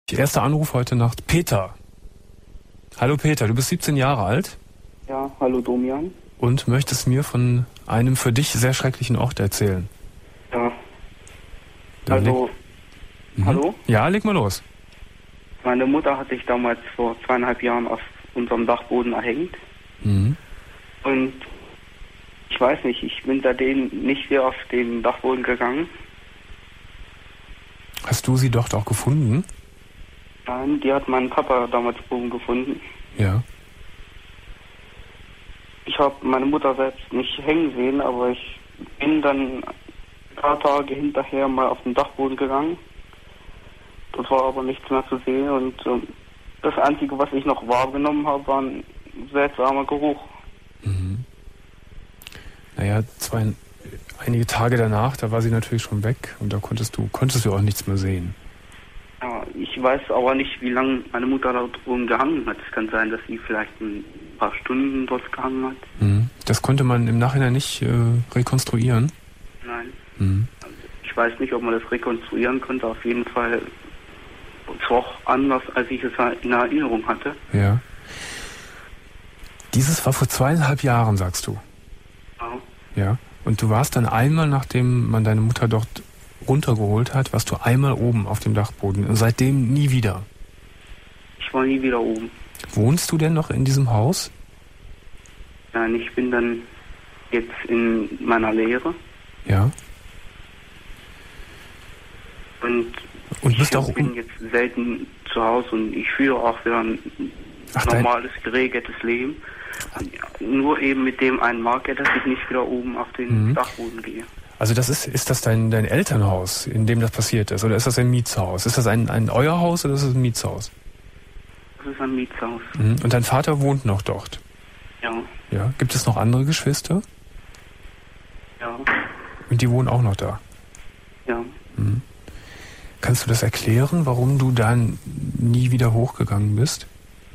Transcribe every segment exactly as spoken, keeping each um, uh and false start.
Erster Anruf heute Nacht. Peter. Hallo Peter, du bist siebzehn Jahre alt. Ja, hallo Domian. Und möchtest mir von einem für dich sehr schrecklichen Ort erzählen. Ja. Dann also, leg... mhm. hallo? Ja, leg mal los. Meine Mutter hat sich damals vor zweieinhalb Jahren auf unserem Dachboden erhängt. Mhm. Und ich weiß nicht, ich bin seitdem nicht wieder auf den Dachboden gegangen. Hast du sie dort auch gefunden? Nein, die hat mein Papa damals oben gefunden. Ja. Ich habe meine Mutter selbst nicht hängen sehen, aber ich bin dann ein paar Tage hinterher mal auf den Dachboden gegangen. Dort war aber nichts mehr zu sehen und ähm, das Einzige, was ich noch wahrgenommen habe, war ein seltsamer Geruch. Mhm. Naja, zwei, einige Tage danach, da war sie natürlich schon weg und da konntest du, konntest du auch nichts mehr sehen. Ja, ich weiß aber nicht, wie lange meine Mutter dort oben gehangen hat. Es kann sein, dass sie vielleicht ein paar Stunden dort gehangen hat. Mhm. Das konnte man im Nachhinein nicht äh, rekonstruieren? Nein. Mhm. Also ich weiß nicht, ob man das rekonstruieren konnte. Auf jeden Fall es war auch anders, als ich es in Erinnerung hatte. Ja. Dieses war vor zweieinhalb Jahren, sagst du? Ja. Ja. Und du warst dann einmal, nachdem man deine Mutter dort runtergeholt hat, warst du einmal oben auf dem Dachboden und seitdem nie wieder? Ich war nie wieder oben. Wohnst du denn noch in diesem Haus? Nein, ich bin dann jetzt in meiner Lehre. Ja. Und, und bist ich auch bin jetzt selten zu Hause und ich führe auch wieder ein Ach, normales, geregeltes Leben. Nur eben mit dem einen Marker, dass ich nicht wieder oben auf den mhm. Dachboden gehe. Also das ist, ist das dein, dein Elternhaus, in dem das passiert ist? Oder ist das ein Mietshaus? Ist das ein, ein euer Haus oder ist das ein Mietshaus? Das ist ein Mietshaus. Mhm. Und dein Vater wohnt noch dort? Ja. Ja. Gibt es noch andere Geschwister? Ja. Und die wohnen auch noch da? Ja. Mhm. Kannst du das erklären, warum du dann nie wieder hochgegangen bist?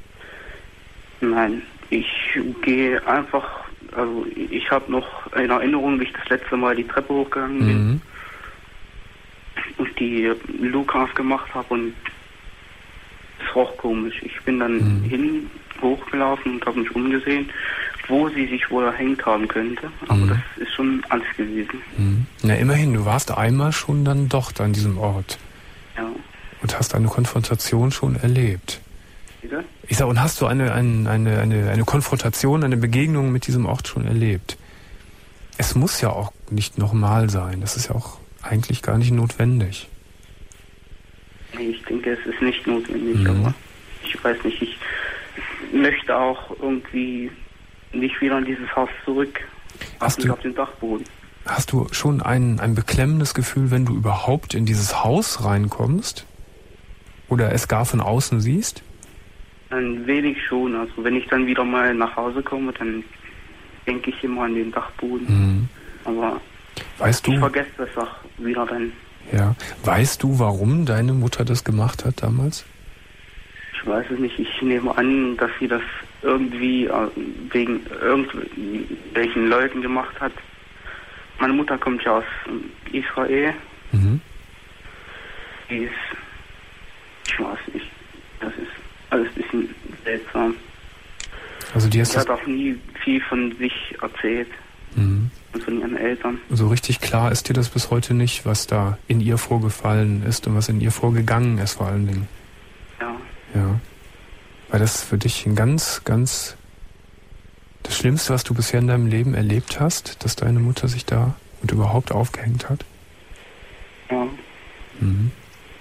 Nein, ich gehe einfach, also ich habe noch in Erinnerung, wie ich das letzte Mal die Treppe hochgegangen bin mhm. und die Lukas gemacht habe und es roch komisch. Ich bin dann mhm. hin, hochgelaufen und habe mich umgesehen, wo sie sich wohl erhängt haben könnte. Aber mhm. das ist schon alles gewesen. Mhm. Na immerhin, du warst einmal schon dann dort an diesem Ort. Ja. Und hast eine Konfrontation schon erlebt. Bitte? Ich sag, und hast du eine, eine, eine, eine, eine Konfrontation, eine Begegnung mit diesem Ort schon erlebt? Es muss ja auch nicht normal sein. Das ist ja auch eigentlich gar nicht notwendig. Nee, ich denke, es ist nicht notwendig, mhm. aber ich weiß nicht, ich möchte auch irgendwie nicht wieder in dieses Haus zurück. Hast du, auf den Dachboden. Hast du schon ein, ein beklemmendes Gefühl, wenn du überhaupt in dieses Haus reinkommst? Oder es gar von außen siehst? Ein wenig schon. Also wenn ich dann wieder mal nach Hause komme, dann denke ich immer an den Dachboden. Mhm. Aber weißt du, ich vergesse das auch wieder dann. Ja. Weißt du, warum deine Mutter das gemacht hat damals? Ich weiß es nicht. Ich nehme an, dass sie das irgendwie äh, wegen irgendwelchen Leuten gemacht hat. Meine Mutter kommt ja aus Israel. Mhm. Die ist, ich weiß nicht, das ist alles ein bisschen seltsam. Also die, die hat auch nie viel von sich erzählt. Mhm. Und von ihren Eltern. So richtig klar ist dir das bis heute nicht, was da in ihr vorgefallen ist und was in ihr vorgegangen ist vor allen Dingen. Ja. Ja. Weil das für dich ein ganz, ganz das Schlimmste, was du bisher in deinem Leben erlebt hast, dass deine Mutter sich da und überhaupt aufgehängt hat? Ja. Mhm.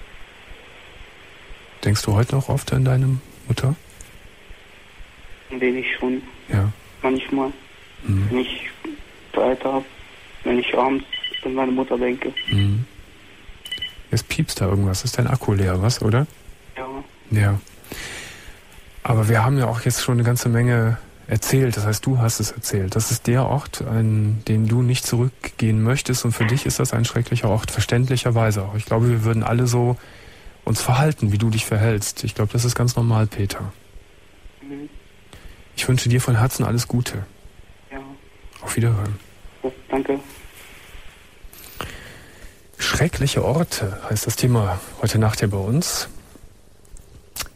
Denkst du heute noch oft an deine Mutter? Ein wenig schon. Ja. Manchmal. Mhm. Wenn ich Zeit habe, wenn ich abends an meine Mutter denke. Mhm. Jetzt piepst da irgendwas. Ist dein Akku leer, was, oder? Ja. Ja. Aber wir haben ja auch jetzt schon eine ganze Menge erzählt. Das heißt, du hast es erzählt. Das ist der Ort, an den du nicht zurückgehen möchtest. Und für dich ist das ein schrecklicher Ort. Verständlicherweise auch. Ich glaube, wir würden alle so uns verhalten, wie du dich verhältst. Ich glaube, das ist ganz normal, Peter. Mhm. Ich wünsche dir von Herzen alles Gute. Ja. Auf Wiederhören. Ja, danke. Schreckliche Orte heißt das Thema heute Nacht hier bei uns.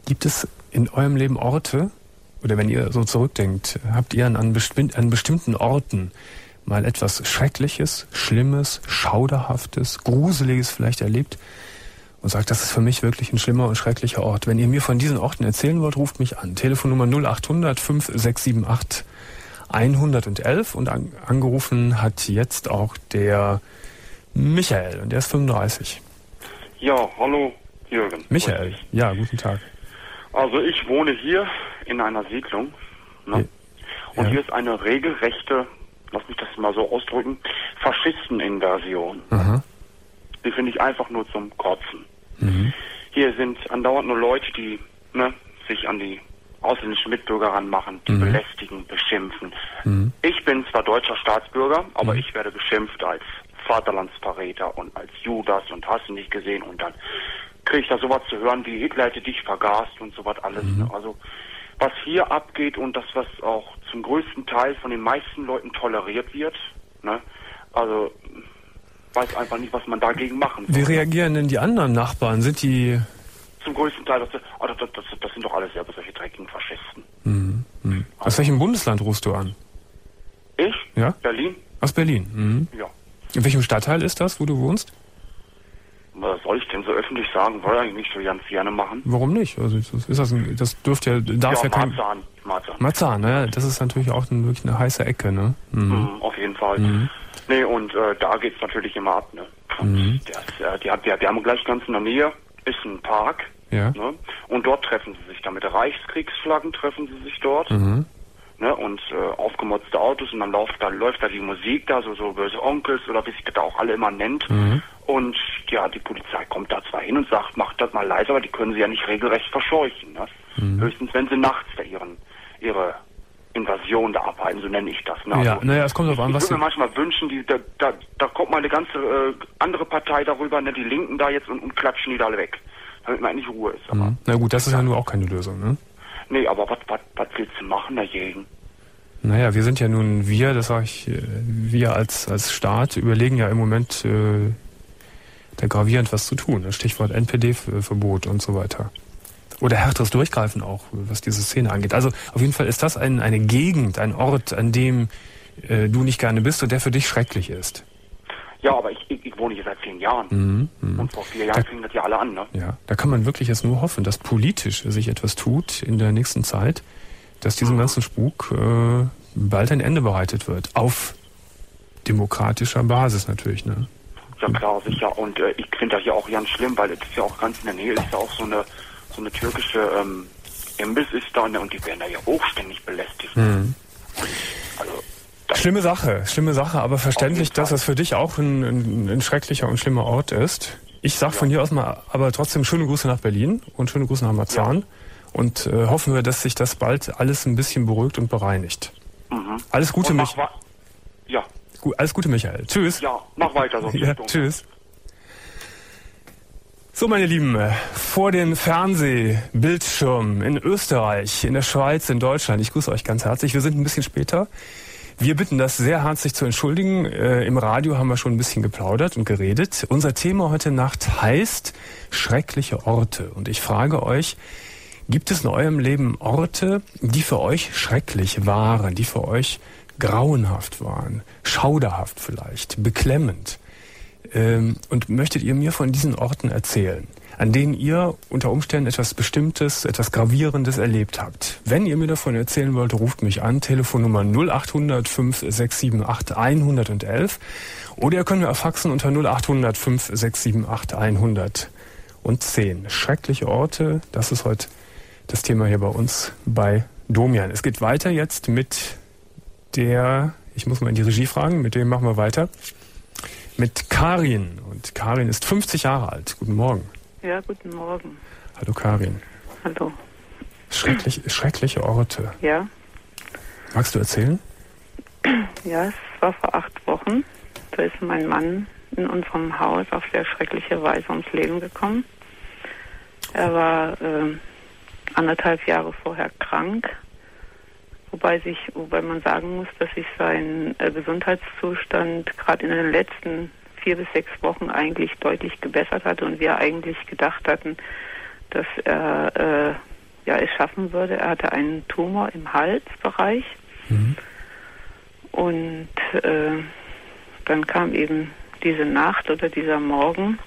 Gibt es in eurem Leben Orte, oder wenn ihr so zurückdenkt, habt ihr an, an, besti- an bestimmten Orten mal etwas Schreckliches, Schlimmes, Schauderhaftes, Gruseliges vielleicht erlebt und sagt, das ist für mich wirklich ein schlimmer und schrecklicher Ort. Wenn ihr mir von diesen Orten erzählen wollt, ruft mich an. Telefonnummer null acht hundert fünf sechs sieben acht hundertelf und an, angerufen hat jetzt auch der Michael und der ist fünfunddreißig. Ja, hallo Jürgen. Michael, ja, guten Tag. Also ich wohne hier in einer Siedlung, ne? Ja. Und hier ist eine regelrechte, lass mich das mal so ausdrücken, Faschisteninversion. Aha. Die finde ich einfach nur zum Kotzen. Mhm. Hier sind andauernd nur Leute, die ne, sich an die ausländischen Mitbürger ranmachen, die mhm. belästigen, beschimpfen. Mhm. Ich bin zwar deutscher Staatsbürger, aber mhm. ich werde beschimpft als Vaterlandsverräter und als Judas und hast du nicht gesehen und dann kriege ich da sowas zu hören wie Hitler hätte dich vergast und sowas alles. Mhm. Ne? Also was hier abgeht und das, was auch zum größten Teil von den meisten Leuten toleriert wird, ne? Also weiß einfach nicht, was man dagegen machen soll. Wie reagieren denn die anderen Nachbarn? Sind die... Zum größten Teil, das, oh, das, das, das sind doch alles selber solche dreckigen Faschisten. Mhm. Mhm. Aus also, welchem Bundesland rufst du an? Ich? Ja? Berlin. Aus Berlin? Mhm. Ja. In welchem Stadtteil ist das, wo du wohnst? Was soll ich denn so öffentlich sagen? Wollte eigentlich nicht so ganz gerne machen. Warum nicht? Also ist das, ein, das dürfte ja, darf ja, ja kein... Marzahn. Marzahn. Marzahn, ne? Das ist natürlich auch ein, wirklich eine heiße Ecke, ne? Mhm. Mhm, auf jeden Fall. Mhm. Nee, und äh, da geht's natürlich immer ab, ne? Mhm. Der, äh, die, die, die haben gleich ganz in der Nähe, ist ein Park, ja. Ne? Und dort treffen sie sich da mit Reichskriegsflaggen, treffen sie sich dort. Mhm. Ne, und äh, aufgemotzte Autos und dann läuft da, läuft da die Musik da, so, so böse Onkels oder wie sich das da auch alle immer nennt. Mhm. Und ja, die Polizei kommt da zwar hin und sagt, macht das mal leise, aber die können sie ja nicht regelrecht verscheuchen. Ne? Mhm. Höchstens, wenn sie nachts da ihren, ihre Invasion da abhalten, so nenne ich das. Ne? Ja, also, naja, es kommt drauf an, ich was... Ich würde mir manchmal wünschen, die, da, da, da kommt mal eine ganze äh, andere Partei darüber, ne, die Linken da jetzt und, und klatschen die da alle weg. Damit man eigentlich Ruhe ist. Aber, mhm. Na gut, das ist ja nur auch keine Lösung, ne? Nee, aber was willst du machen dagegen? Naja, wir sind ja nun, wir, das sage ich, wir als, als Staat überlegen ja im Moment äh, da gravierend was zu tun. Stichwort N P D-Verbot und so weiter. Oder härteres Durchgreifen auch, was diese Szene angeht. Also auf jeden Fall ist das ein, eine Gegend, ein Ort, an dem äh, du nicht gerne bist und der für dich schrecklich ist. Ja, aber ich, ich, ich wohne hier seit zehn Jahren. Mhm, mh. Und vor vier Jahren fing das ja alle an, ne? Ja, da kann man wirklich jetzt nur hoffen, dass politisch sich etwas tut in der nächsten Zeit, dass diesem mhm. ganzen Spuk äh, bald ein Ende bereitet wird. Auf demokratischer Basis natürlich, ne? Ja klar, sicher. Und äh, ich finde das ja auch ganz schlimm, weil es ist ja auch ganz in der Nähe, ist ja auch so eine so eine türkische ähm, Imbiss ist da und die werden da ja auch ständig belästigt. Mhm. Also, schlimme Sache, schlimme Sache, aber verständlich, dass das für dich auch ein, ein, ein schrecklicher und schlimmer Ort ist. Ich sag ja. von hier aus mal, aber trotzdem schöne Grüße nach Berlin und schöne Grüße nach Marzahn. Ja. Und äh, hoffen wir, dass sich das bald alles ein bisschen beruhigt und bereinigt. Mhm. Alles Gute, Michael. Ja. Gut, alles Gute, Michael. Tschüss. Ja, mach weiter so. Ja, tschüss. So, meine Lieben, vor den Fernsehbildschirmen in Österreich, in der Schweiz, in Deutschland, ich grüße euch ganz herzlich. Wir sind ein bisschen später. Wir bitten das sehr herzlich zu entschuldigen. Äh, Im Radio haben wir schon ein bisschen geplaudert und geredet. Unser Thema heute Nacht heißt schreckliche Orte. Und ich frage euch, gibt es in eurem Leben Orte, die für euch schrecklich waren, die für euch grauenhaft waren, schauderhaft vielleicht, beklemmend? Ähm, und möchtet ihr mir von diesen Orten erzählen, an denen ihr unter Umständen etwas Bestimmtes, etwas Gravierendes erlebt habt? Wenn ihr mir davon erzählen wollt, ruft mich an, Telefonnummer null acht hundert fünf sechs sieben acht hundertelf oder ihr könnt mir erfaxen unter null acht hundert fünf sechs sieben acht hundertzehn. Schreckliche Orte, das ist heute das Thema hier bei uns bei Domian. Es geht weiter jetzt mit der, ich muss mal in die Regie fragen, mit dem machen wir weiter. Mit Karin. Und Karin ist fünfzig Jahre alt. Guten Morgen. Ja, guten Morgen. Hallo Karin. Hallo. Schrecklich, schreckliche Orte. Ja. Magst du erzählen? Ja, es war vor acht Wochen. Da ist mein Mann in unserem Haus auf sehr schreckliche Weise ums Leben gekommen. Er war äh, anderthalb Jahre vorher krank. Wobei sich, wobei man sagen muss, dass sich sein äh, Gesundheitszustand gerade in den letzten vier bis sechs Wochen eigentlich deutlich gebessert hatte und wir eigentlich gedacht hatten, dass er äh, ja, es schaffen würde. Er hatte einen Tumor im Halsbereich. Mhm. Und äh, dann kam eben diese Nacht oder dieser Morgen.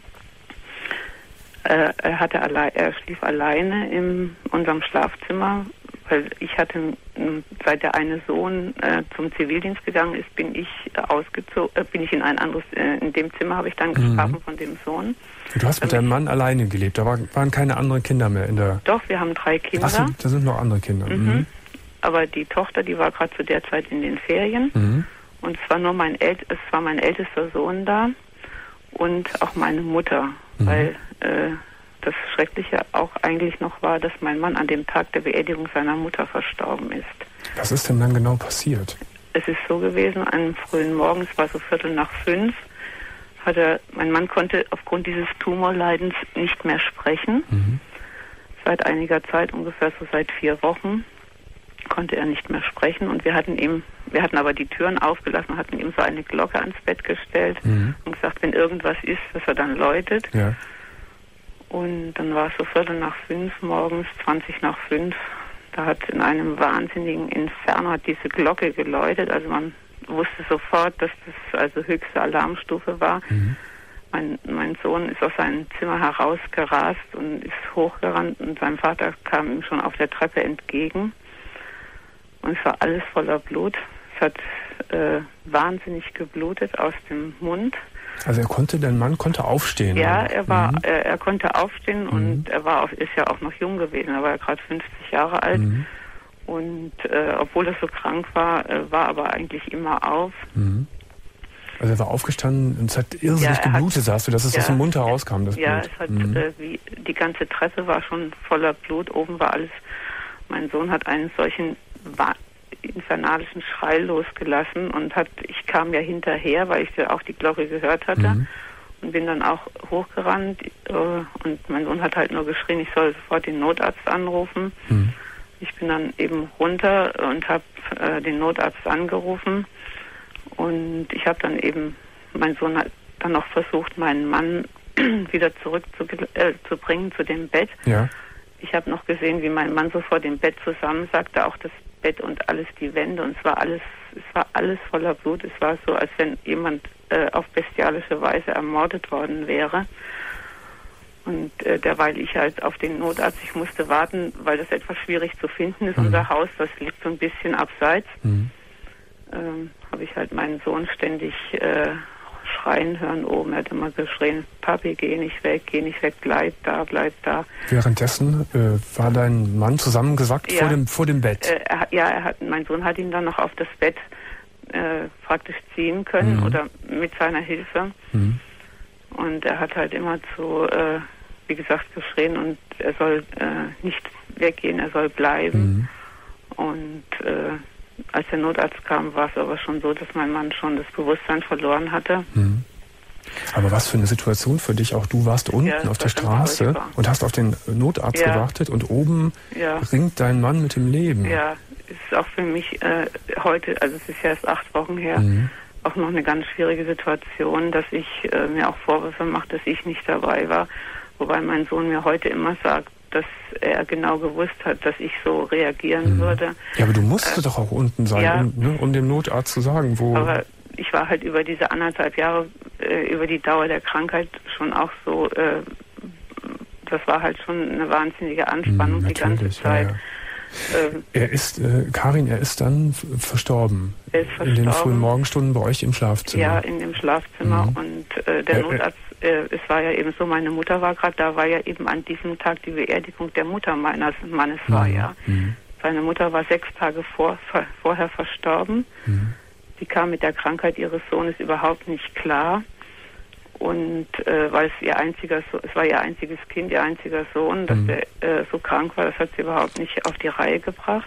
Äh, er hatte allein, er schlief alleine in unserem Schlafzimmer, weil ich hatte, seit der eine Sohn äh, zum Zivildienst gegangen ist, bin ich äh, ausgezogen, äh, bin ich in ein anderes, äh, in dem Zimmer habe ich dann geschlafen mhm. von dem Sohn. Du hast mit deinem Mann alleine gelebt, da war, waren keine anderen Kinder mehr in der... Doch, wir haben drei Kinder. Ach so, da sind noch andere Kinder. Mhm. Mhm. Aber die Tochter, die war gerade zu der Zeit in den Ferien. Mhm. Und es war nur mein El es war mein ältester Sohn da und auch meine Mutter, mhm. weil äh, das Schreckliche auch eigentlich noch war, dass mein Mann an dem Tag der Beerdigung seiner Mutter verstorben ist. Was ist denn dann genau passiert? Es ist so gewesen, am frühen Morgen, es war so Viertel nach fünf, hat er, mein Mann konnte aufgrund dieses Tumorleidens nicht mehr sprechen. Mhm. Seit einiger Zeit, ungefähr so seit vier Wochen, konnte er nicht mehr sprechen und wir hatten ihm, wir hatten aber die Türen aufgelassen und hatten ihm so eine Glocke ans Bett gestellt mhm. und gesagt, wenn irgendwas ist, dass er dann läutet. Ja. Und dann war es so Viertel nach fünf morgens, zwanzig nach fünf. Da hat in einem wahnsinnigen Inferno hat diese Glocke geläutet. Also man wusste sofort, dass das also höchste Alarmstufe war. Mhm. Mein, mein Sohn ist aus seinem Zimmer herausgerast und ist hochgerannt und sein Vater kam ihm schon auf der Treppe entgegen. Und es war alles voller Blut. Es hat äh, wahnsinnig geblutet aus dem Mund. Also er konnte, dein Mann konnte aufstehen? Ja, er war, mhm. er, er konnte aufstehen und mhm. er war, ist ja auch noch jung gewesen. Er war ja gerade fünfzig Jahre alt mhm. und äh, obwohl er so krank war, äh, war aber eigentlich immer auf. Mhm. Also er war aufgestanden und es hat irrsinnig ja, geblutet, hat, sagst du, dass es ja, aus dem Mund herauskam, das ja, Blut. es hat, mhm. äh, wie, die ganze Treppe war schon voller Blut, oben war alles. Mein Sohn hat einen solchen infernalischen Schrei losgelassen und hat, ich kam ja hinterher, weil ich ja auch die Glocke gehört hatte mhm. und bin dann auch hochgerannt äh, und mein Sohn hat halt nur geschrien, ich soll sofort den Notarzt anrufen. Mhm. Ich bin dann eben runter und habe äh, den Notarzt angerufen und ich habe dann eben, mein Sohn hat dann noch versucht, meinen Mann wieder zurückzubringen äh, zu bringen zu dem Bett. Ja. Ich habe noch gesehen, wie mein Mann so vor dem Bett zusammensackte, auch das Bett und alles, die Wände, und es war alles, es war alles voller Blut. Es war so, als wenn jemand äh, auf bestialische Weise ermordet worden wäre. Und äh, derweil ich halt auf den Notarzt, ich musste warten, weil das etwas schwierig zu finden ist. Mhm. Unser Haus, das liegt so ein bisschen abseits. Mhm. Ähm, habe ich halt meinen Sohn ständig äh, schreien hören oben. Er hat immer geschrien, Papi, geh nicht weg, geh nicht weg, bleib da, bleib da. Währenddessen äh, war dein Mann zusammengesackt ja, vor dem vor dem Bett? Äh, er, ja, er hat, mein Sohn hat ihn dann noch auf das Bett äh, praktisch ziehen können mhm. oder mit seiner Hilfe. Mhm. Und er hat halt immer zu, äh, wie gesagt, geschrien und er soll äh, nicht weggehen, er soll bleiben. Mhm. Und äh, als der Notarzt kam, war es aber schon so, dass mein Mann schon das Bewusstsein verloren hatte. Mhm. Aber was für eine Situation für dich auch. Du warst unten ja, auf der Straße und hast auf den Notarzt ja. gewartet und oben ja. ringt dein Mann mit dem Leben. Ja, ist auch für mich äh, heute, also es ist ja erst acht Wochen her, mhm. auch noch eine ganz schwierige Situation, dass ich äh, mir auch Vorwürfe mache, dass ich nicht dabei war. Wobei mein Sohn mir heute immer sagt, dass er genau gewusst hat, dass ich so reagieren mhm. würde. Ja, aber du musstest äh, doch auch unten sein, ja, um, ne, um dem Notarzt zu sagen, wo... Aber ich war halt über diese anderthalb Jahre, äh, über die Dauer der Krankheit schon auch so, äh, das war halt schon eine wahnsinnige Anspannung mhm, die ganze Zeit. Ja, ja. Ähm, er ist, äh, Karin, er ist dann verstorben. Er ist verstorben. In den frühen Morgenstunden bei euch im Schlafzimmer. Ja, in dem Schlafzimmer. Mhm. Und äh, der ja, Notarzt, äh, es war ja eben so, meine Mutter war gerade da, war ja eben an diesem Tag die Beerdigung der Mutter meines Mannes war, mhm. ja. Mhm. Seine Mutter war sechs Tage vor, vor, vorher verstorben. Mhm. Die kam mit der Krankheit ihres Sohnes überhaupt nicht klar. Und äh, weil es ihr einziger so es war ihr einziges Kind, ihr einziger Sohn, dass mhm. der äh, so krank war, das hat sie überhaupt nicht auf die Reihe gebracht.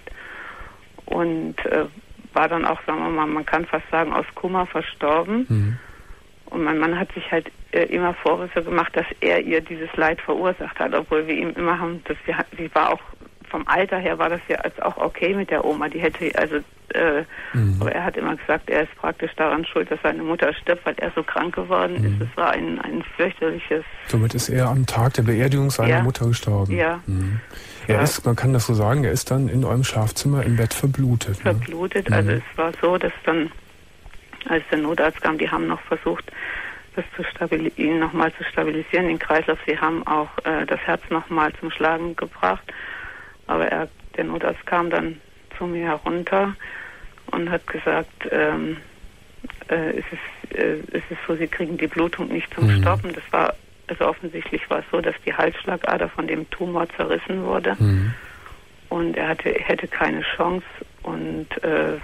Und äh, war dann auch, sagen wir mal, man kann fast sagen, aus Kummer verstorben. Mhm. Und mein Mann hat sich halt äh, immer Vorwürfe gemacht, dass er ihr dieses Leid verursacht hat, obwohl wir ihm immer haben, dass sie, sie war auch vom Alter her war das ja als auch okay mit der Oma. Die hätte, also, äh, mhm. aber er hat immer gesagt, er ist praktisch daran schuld, dass seine Mutter stirbt, weil er so krank geworden mhm. ist. Es war ein, ein fürchterliches... Somit ist er am Tag der Beerdigung seiner ja. Mutter gestorben. Ja. Mhm. Er ja. ist, man kann das so sagen, er ist dann in eurem Schlafzimmer im Bett verblutet. Verblutet, ne? also mhm. es war so, dass dann, als der Notarzt kam, die haben noch versucht, das zu stabil- ihn nochmal zu stabilisieren, den Kreislauf. Sie haben auch äh, das Herz nochmal zum Schlagen gebracht. Aber er, der Notarzt kam dann zu mir herunter und hat gesagt, ähm, äh, es, ist, äh, es ist so, sie kriegen die Blutung nicht zum mhm. Stoppen. Das war, also offensichtlich war es so, dass die Halsschlagader von dem Tumor zerrissen wurde. Mhm. Und er hatte, hätte keine Chance. Und äh,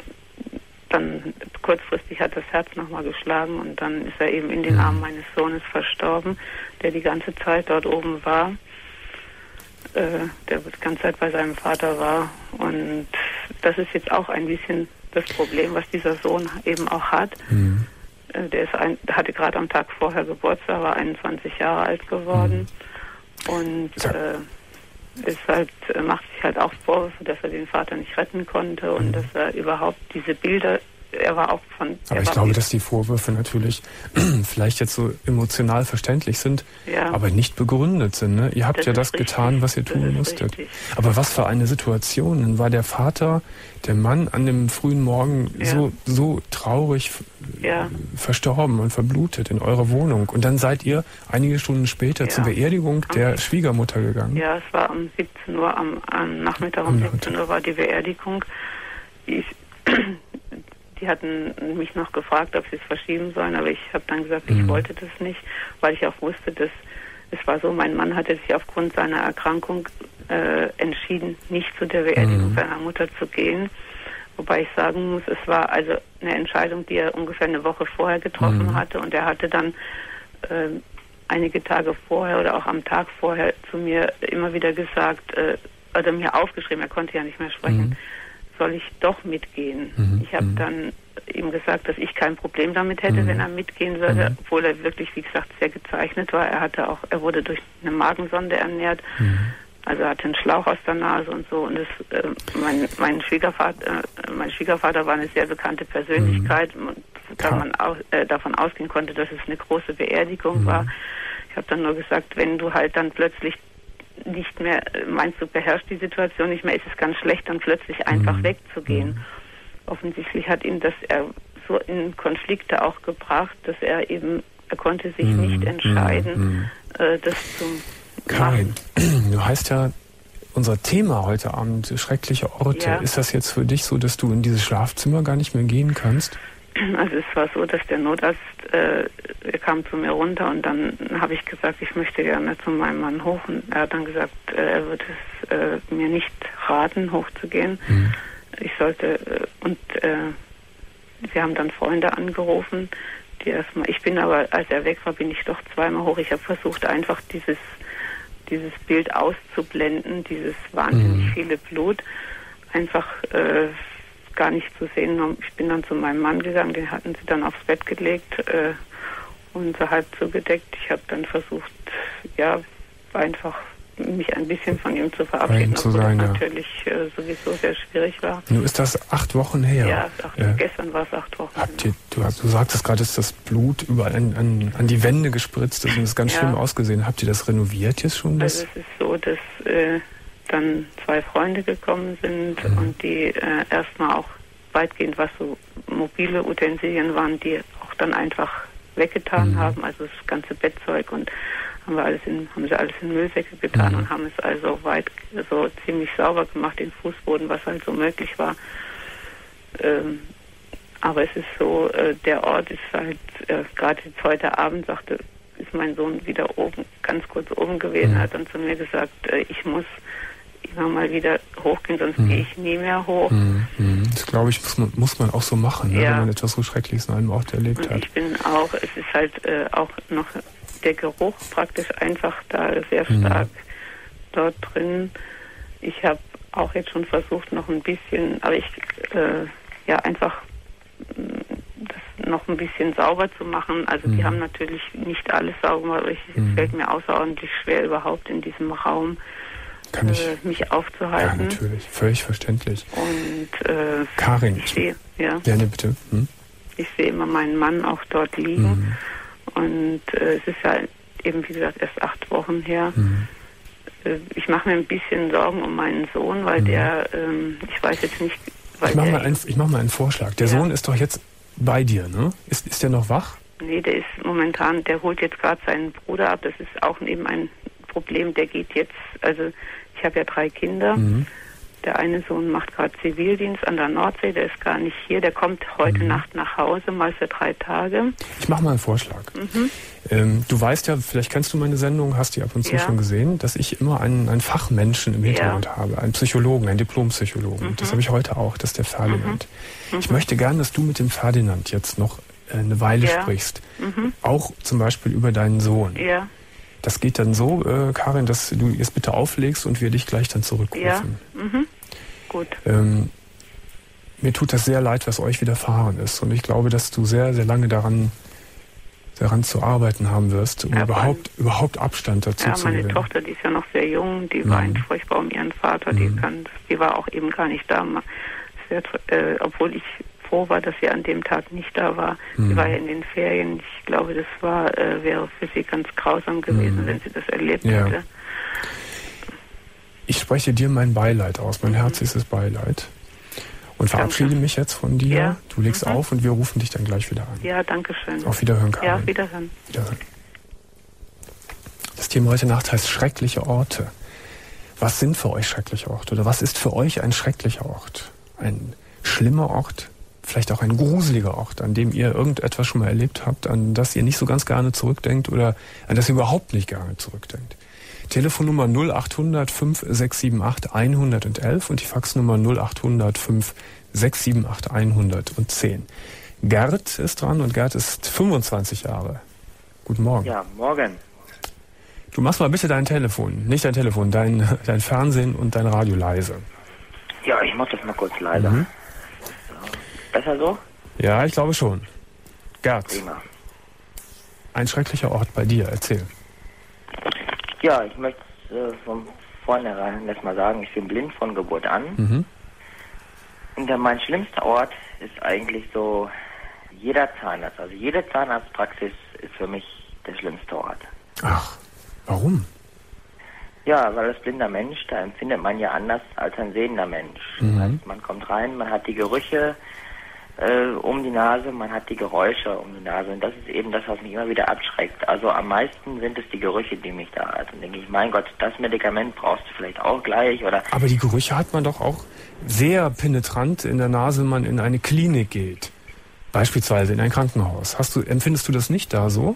dann kurzfristig hat das Herz nochmal geschlagen und dann ist er eben in den Armen meines Sohnes verstorben, der die ganze Zeit dort oben war, äh, der die ganze Zeit bei seinem Vater war. Und das ist jetzt auch ein bisschen das Problem, was dieser Sohn eben auch hat. Mhm. Äh, der ist ein, hatte gerade am Tag vorher Geburtstag, war einundzwanzig Jahre alt geworden mhm. und äh, ist halt, macht sich halt auch Vorwürfe, dass er den Vater nicht retten konnte und mhm. dass er überhaupt diese Bilder, er war auch von... Aber ich glaube, dass die Vorwürfe natürlich vielleicht jetzt so emotional verständlich sind, ja. aber nicht begründet sind. Ne? Ihr habt das ja das richtig. getan, was ihr tun musstet. Richtig. Aber was für eine Situation. Dann war der Vater, der Mann, an dem frühen Morgen ja. so, so traurig ja. verstorben und verblutet in eurer Wohnung. Und dann seid ihr einige Stunden später ja. zur Beerdigung am der Schwiegermutter gegangen. Ja, es war um siebzehn Uhr, am, am Nachmittag um siebzehn Uhr war die Beerdigung. Die, die hatten mich noch gefragt, ob sie es verschieben sollen, aber ich habe dann gesagt, mhm. ich wollte das nicht, weil ich auch wusste, dass es war so, mein Mann hatte sich aufgrund seiner Erkrankung äh, entschieden, nicht zu der Beerdigung mhm. seiner Mutter zu gehen. Wobei ich sagen muss, es war also eine Entscheidung, die er ungefähr eine Woche vorher getroffen mhm. hatte und er hatte dann äh, einige Tage vorher oder auch am Tag vorher zu mir immer wieder gesagt, äh, oder mir aufgeschrieben, er konnte ja nicht mehr sprechen, mhm. soll ich doch mitgehen. Mhm. Ich habe mhm. dann ihm gesagt, dass ich kein Problem damit hätte, mhm. wenn er mitgehen würde, mhm. obwohl er wirklich, wie gesagt, sehr gezeichnet war. Er hatte auch, er wurde durch eine Magensonde ernährt, mhm. also er hatte einen Schlauch aus der Nase und so. Und das, äh, mein, mein Schwiegervater, äh, mein Schwiegervater war eine sehr bekannte Persönlichkeit, mhm. da man auch, äh, davon ausgehen konnte, dass es eine große Beerdigung mhm. war. Ich habe dann nur gesagt, wenn du halt dann plötzlich nicht mehr, meinst du, beherrscht die Situation nicht mehr, ist es ganz schlecht, dann plötzlich einfach mhm. wegzugehen. Mhm. Offensichtlich hat ihn das er so in Konflikte auch gebracht, dass er eben, er konnte sich mhm. nicht entscheiden, mhm. äh, das zu Karin, du heißt ja, unser Thema heute Abend, schreckliche Orte. Ja. Ist das jetzt für dich so, dass du in dieses Schlafzimmer gar nicht mehr gehen kannst? Also es war so, dass der Notarzt, äh, er kam zu mir runter und dann habe ich gesagt, ich möchte gerne zu meinem Mann hoch und er hat dann gesagt, äh, er würde es äh, mir nicht raten, hochzugehen. Mhm. Ich sollte, äh, und äh, sie haben dann Freunde angerufen, die erstmal, ich bin aber, als er weg war, bin ich doch zweimal hoch. Ich habe versucht, einfach dieses, dieses Bild auszublenden, dieses wahnsinnig mhm. viele Blut, einfach äh, gar nicht zu sehen. Ich bin dann zu meinem Mann gegangen, den hatten sie dann aufs Bett gelegt äh, und so halb zugedeckt. Ich habe dann versucht, ja, einfach mich ein bisschen von ihm zu verabschieden, zu obwohl sein, das ja. natürlich äh, sowieso sehr schwierig war. Nun ist das acht Wochen her. Ja, acht, äh, gestern war es acht Wochen. Habt ihr, du, du sagtest gerade, dass das Blut überall an, an, an die Wände gespritzt ist und es ganz ja. schlimm ausgesehen. Habt ihr das renoviert jetzt schon? Das? Also es ist so, dass äh, dann zwei Freunde gekommen sind mhm. und die äh, erstmal auch weitgehend, was so mobile Utensilien waren, die auch dann einfach weggetan mhm. haben, also das ganze Bettzeug, und haben wir alles in, haben sie alles in Müllsäcke getan mhm. und haben es also weit, so ziemlich sauber gemacht, den Fußboden, was halt so möglich war. Ähm, aber es ist so, äh, der Ort ist halt, äh, gerade jetzt heute Abend sagte, ist mein Sohn wieder oben, ganz kurz oben gewesen, mhm. hat dann zu mir gesagt, äh, ich muss immer mal wieder hochgehen, sonst mhm. gehe ich nie mehr hoch. Mhm. Das glaube ich, muss man, muss man auch so machen, ne, ja. wenn man etwas so Schreckliches in einem Ort erlebt und hat. Ich bin auch, es ist halt äh, auch noch der Geruch praktisch einfach da sehr stark mhm. dort drin. Ich habe auch jetzt schon versucht, noch ein bisschen, aber ich, äh, ja, einfach das noch ein bisschen sauber zu machen. Also mhm. die haben natürlich nicht alles sauber gemacht, aber es mhm. fällt mir außerordentlich schwer überhaupt in diesem Raum Kann ich, äh, mich aufzuhalten. Ja, natürlich. Völlig verständlich. Und äh, Karin, ich sehe, ja. Gerne bitte. Hm? Ich sehe immer meinen Mann auch dort liegen. Mhm. Und äh, es ist ja eben, wie gesagt, erst acht Wochen her. Mhm. Äh, ich mache mir ein bisschen Sorgen um meinen Sohn, weil mhm. der, ähm, ich weiß jetzt nicht... Weil ich mache mal, ein, mach mal einen Vorschlag. Der ja. Sohn ist doch jetzt bei dir, ne? Ist, ist der noch wach? Nee, der ist momentan, der holt jetzt gerade seinen Bruder ab. Das ist auch eben ein Problem, der geht jetzt, also ich habe ja drei Kinder. Mhm. Der eine Sohn macht gerade Zivildienst an der Nordsee, der ist gar nicht hier. Der kommt heute mhm. Nacht nach Hause, mal für drei Tage. Ich mache mal einen Vorschlag. Mhm. Ähm, du weißt ja, vielleicht kennst du meine Sendung, hast die ab und zu ja. schon gesehen, dass ich immer einen, einen Fachmenschen im Hintergrund ja. habe, einen Psychologen, einen Diplompsychologen. Mhm. Das habe ich heute auch, das ist der Ferdinand. Mhm. Ich möchte gerne, dass du mit dem Ferdinand jetzt noch äh, eine Weile ja. sprichst. Mhm. Auch zum Beispiel über deinen Sohn. Ja. Das geht dann so, äh, Karin, dass du jetzt bitte auflegst und wir dich gleich dann zurückrufen. Ja, mhm. Gut. Ähm, mir tut das sehr leid, was euch widerfahren ist. Und ich glaube, dass du sehr, sehr lange daran, daran zu arbeiten haben wirst, um ja, überhaupt, überhaupt Abstand dazu ja, zu nehmen. Ja, meine Tochter, die ist ja noch sehr jung, die mhm. weint furchtbar um ihren Vater. Mhm. Die, kann, die war auch eben gar nicht da. Sehr, äh, obwohl ich froh war, dass sie an dem Tag nicht da war. Mhm. Sie war ja in den Ferien. Ich glaube, das war äh, wäre für sie ganz grausam gewesen, mhm. wenn sie das erlebt ja. hätte. Ich spreche dir mein Beileid aus, mein mhm. herzliches Beileid. Und verabschiede danke. mich jetzt von dir. Ja. Du legst mhm. auf und wir rufen dich dann gleich wieder an. Ja, danke schön. Auf Wiederhören, Karin. Ja, auf Wiederhören. Wiederhören. Das Thema heute Nacht heißt schreckliche Orte. Was sind für euch schreckliche Orte? Oder was ist für euch ein schrecklicher Ort? Ein schlimmer Ort? Vielleicht auch ein gruseliger Ort, an dem ihr irgendetwas schon mal erlebt habt, an das ihr nicht so ganz gerne zurückdenkt oder an das ihr überhaupt nicht gerne zurückdenkt. Telefonnummer null acht hundert fünf sechs sieben acht hundertelf und die Faxnummer null acht hundert fünf sechs sieben acht hundertzehn. Gerd ist dran und Gerd ist fünfundzwanzig Jahre. Guten Morgen. Ja, morgen. Du machst mal bitte dein Telefon, nicht dein Telefon, dein, dein Fernsehen und dein Radio leise. Ja, ich mach das mal kurz leise. Mhm. Besser so? Ja, ich glaube schon. Gerd, prima. Ein schrecklicher Ort bei dir, erzähl. Ja, ich möchte äh, von vornherein erstmal sagen, ich bin blind von Geburt an. Mhm. Und äh, mein schlimmster Ort ist eigentlich so jeder Zahnarzt. Also jede Zahnarztpraxis ist für mich der schlimmste Ort. Ach, warum? Ja, weil als blinder Mensch, da empfindet man ja anders als ein sehender Mensch. Mhm. Das heißt, man kommt rein, man hat die Gerüche äh, um die Nase, man hat die Geräusche um die Nase. Und das ist eben das, was mich immer wieder abschreckt. Also am meisten sind es die Gerüche, die mich da hat. Und denke ich, mein Gott, das Medikament brauchst du vielleicht auch gleich, oder? Aber die Gerüche hat man doch auch sehr penetrant in der Nase, wenn man in eine Klinik geht. Beispielsweise in ein Krankenhaus. Hast du, empfindest du das nicht da so?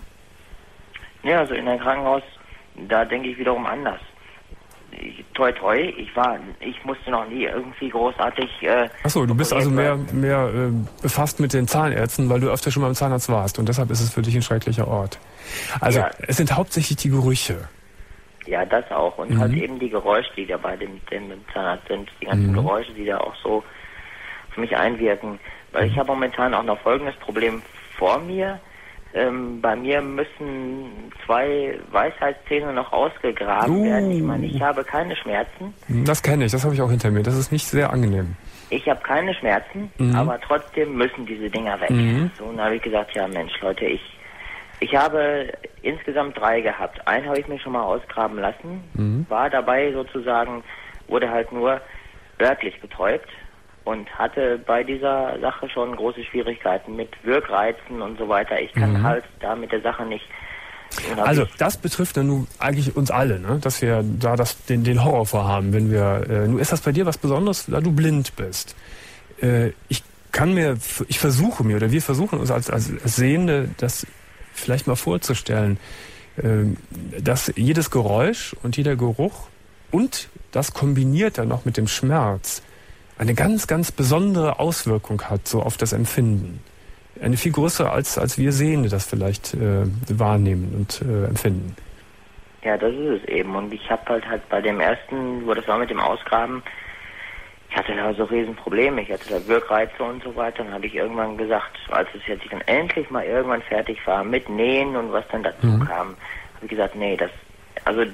Ja, also in ein Krankenhaus, da denke ich wiederum anders. Ich, toi toi, ich war, ich musste noch nie irgendwie großartig... Äh, Achso, du bist also mehr, mehr äh, befasst mit den Zahnärzten, weil du öfter schon mal beim Zahnarzt warst und deshalb ist es für dich ein schrecklicher Ort. Also ja. Es sind hauptsächlich die Gerüche. Ja, das auch. Und mhm. halt eben die Geräusche, die da bei dem, dem Zahnarzt sind, die ganzen mhm. Geräusche, die da auch so auf mich einwirken. Weil ich habe momentan auch noch folgendes Problem vor mir. Ähm, bei mir müssen zwei Weisheitszähne noch ausgegraben uh. werden. Ich meine, ich habe keine Schmerzen. Das kenne ich, das habe ich auch hinter mir. Das ist nicht sehr angenehm. Ich habe keine Schmerzen, mhm. aber trotzdem müssen diese Dinger weg. Mhm. So, und da habe ich gesagt, ja Mensch, Leute, ich ich habe insgesamt drei gehabt. Einen habe ich mir schon mal ausgraben lassen, mhm. war dabei sozusagen, wurde halt nur örtlich betäubt. Und hatte bei dieser Sache schon große Schwierigkeiten mit Wirkreizen und so weiter. Ich kann mhm. halt da mit der Sache nicht... Also das betrifft dann nun eigentlich uns alle, ne? Dass wir da das, den, den Horror vorhaben, wenn wir... Äh, nun ist das bei dir was Besonderes, da du blind bist. Äh, ich kann mir, ich versuche mir, oder wir versuchen uns als, als Sehende das vielleicht mal vorzustellen, äh, dass jedes Geräusch und jeder Geruch und das kombiniert dann noch mit dem Schmerz eine ganz, ganz besondere Auswirkung hat, so auf das Empfinden. Eine viel größere, als, als wir Sehende das vielleicht äh, wahrnehmen und äh, empfinden. Ja, das ist es eben. Und ich habe halt halt bei dem ersten, wo das war mit dem Ausgraben, ich hatte da so Riesenprobleme. Ich hatte da Wirkreize und so weiter. Dann habe ich irgendwann gesagt, als es jetzt dann endlich mal irgendwann fertig war mit Nähen und was dann dazu mhm. kam, habe ich gesagt, nee, das, also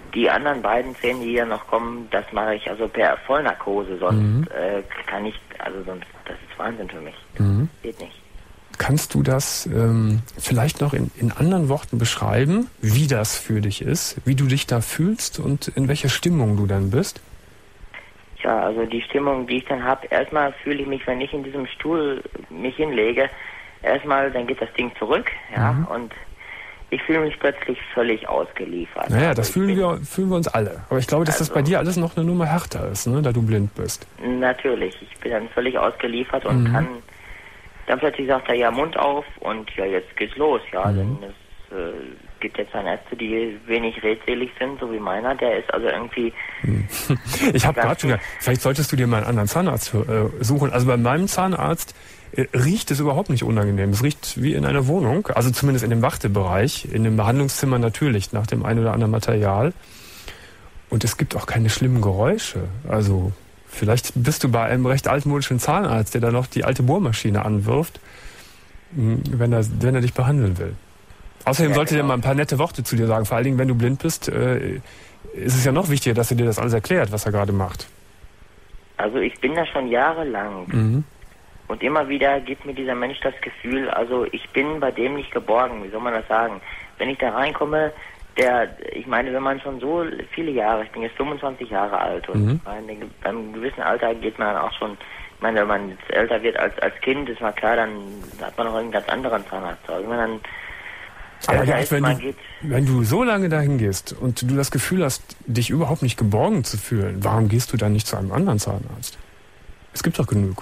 die anderen beiden Zähne, die hier noch kommen, das mache ich also per Vollnarkose, sonst mhm. äh, kann ich, also sonst, das ist Wahnsinn für mich. Mhm. Geht nicht. Kannst du das ähm, vielleicht noch in, in anderen Worten beschreiben, wie das für dich ist, wie du dich da fühlst und in welcher Stimmung du dann bist? Ja, also die Stimmung, die ich dann habe, erstmal fühle ich mich, wenn ich in diesem Stuhl mich hinlege, erstmal, dann geht das Ding zurück, ja, mhm. und ich fühle mich plötzlich völlig ausgeliefert. Naja, das fühlen wir, fühlen wir uns alle. Aber ich glaube, dass also, das bei dir alles noch eine Nummer härter ist, ne, da du blind bist. Natürlich, ich bin dann völlig ausgeliefert und mhm. kann, dann plötzlich sagt er, ja, Mund auf und ja, jetzt geht's los, ja, mhm. denn es äh, gibt jetzt Zahnärzte, die wenig redselig sind, so wie meiner, der ist also irgendwie... Ich habe gerade schon gedacht, vielleicht solltest du dir mal einen anderen Zahnarzt äh, suchen. Also bei meinem Zahnarzt äh, riecht es überhaupt nicht unangenehm. Es riecht wie in einer Wohnung, also zumindest in dem Wartebereich, in dem Behandlungszimmer natürlich, nach dem ein oder anderen Material. Und es gibt auch keine schlimmen Geräusche. Also vielleicht bist du bei einem recht altmodischen Zahnarzt, der da noch die alte Bohrmaschine anwirft, wenn er, wenn er dich behandeln will. Außerdem ja, sollte genau. der mal ein paar nette Worte zu dir sagen. Vor allen Dingen, wenn du blind bist, äh, ist es ja noch wichtiger, dass er dir das alles erklärt, was er gerade macht. Also ich bin da schon jahrelang. Mhm. Und immer wieder gibt mir dieser Mensch das Gefühl, also ich bin bei dem nicht geborgen. Wie soll man das sagen? Wenn ich da reinkomme, der, ich meine, wenn man schon so viele Jahre, ich bin jetzt fünfundzwanzig Jahre alt und mhm. meine, beim gewissen Alter geht man auch schon, ich meine, wenn man jetzt älter wird als, als Kind, ist mal klar, dann hat man noch einen ganz anderen Zahnarzt. Also wenn man dann Aber ja, wenn, du, wenn du so lange dahin gehst und du das Gefühl hast, dich überhaupt nicht geborgen zu fühlen, warum gehst du dann nicht zu einem anderen Zahnarzt? Es gibt doch genug.